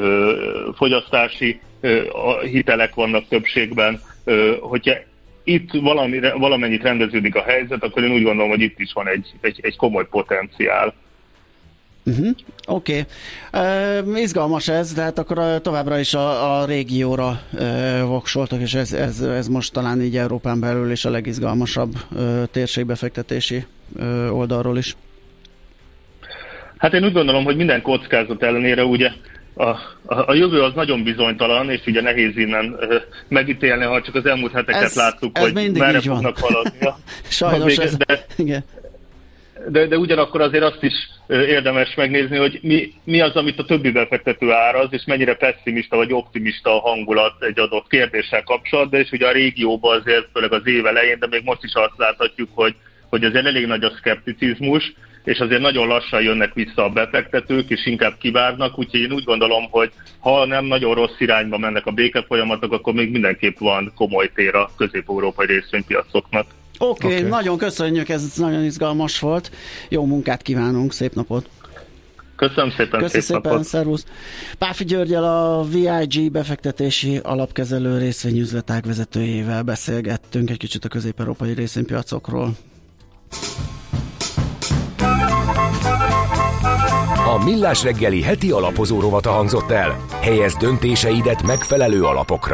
fogyasztási hitelek vannak többségben. Hogyha itt valamennyit rendeződik a helyzet, akkor én úgy gondolom, hogy itt is van egy komoly potenciál. Oké. Izgalmas ez, de hát akkor továbbra is a régióra voksoltak, és ez most talán így Európán belül is a legizgalmasabb térségbefektetési oldalról is. Hát én úgy gondolom, hogy minden kockázat ellenére ugye a jövő az nagyon bizonytalan, és ugye nehéz innen megítélni, ha csak az elmúlt heteket láttuk, hogy merre fognak haladni. Sajnos igen. de ugyanakkor azért azt is érdemes megnézni, hogy mi az, amit a többi befektető áraz, és mennyire pessimista vagy optimista a hangulat egy adott kérdéssel kapcsolatban, és ugye a régióban azért, főleg az év elején, de még most is azt láthatjuk, hogy azért elég nagy a szkepticizmus, és azért nagyon lassan jönnek vissza a befektetők, és inkább kivárnak, úgyhogy én úgy gondolom, hogy ha nem nagyon rossz irányba mennek a békefolyamatok, akkor még mindenképp van komoly tér a közép-európai részvénypiacoknak. Oké, nagyon köszönjük, ez nagyon izgalmas volt. Jó munkát kívánunk, szép napot! Köszönöm szépen, szép napot! Szervusz! Páfi Györggyel, a VIG befektetési alapkezelő részvényüzletág vezetőjével beszélgettünk egy kicsit a közép-európai részvénypiacokról. A Millás reggeli heti alapozó rovata hangzott el. Helyezd döntéseidet megfelelő alapokra.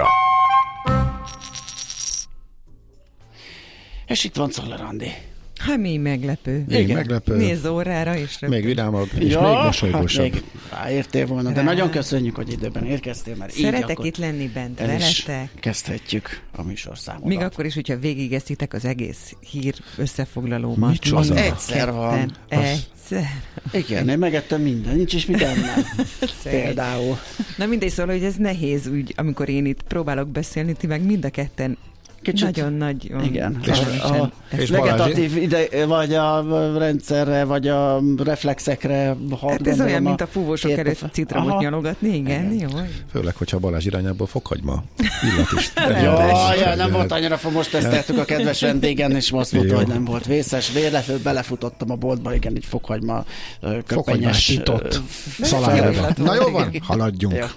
És itt van Czoller Andi. Hát még meglepő. Igen. Meglepő. Nézz órára és rögtön. Még vidámabb, és még mosolygósabb. Hát még ráértél volna, de nagyon köszönjük, hogy időben érkeztél, mert szeretek itt lenni bent veletek. Kezdhetjük a műsorszámodat. Még akkor is, hogyha végigesztitek az egész hír összefoglalómat. Micsoda? Az egyszer van. Egyszer. Igen, én megettem minden, nincs is mit ennem. Például. Na mindegy, szóval, hogy ez nehéz úgy, amikor én itt próbálok beszélni, ti meg mind a ketten kicsit nagyon nagy. Igen. És vegetatív ide, vagy a rendszerre, vagy a reflexekre. Hát ez olyan, mint a fúvósok előtt citromot nyalogatni, igen. Jó. Főleg, hogyha Balázs irányából fokhagyma illat is. Nem volt annyira, most teszteltük a kedves vendégen, és azt mondta, hogy nem volt vészes. Véletlenül belefutottam a boltba, igen, egy fokhagyma köpenyes. Fokhagymas titott szalára. Na jó van, haladjunk.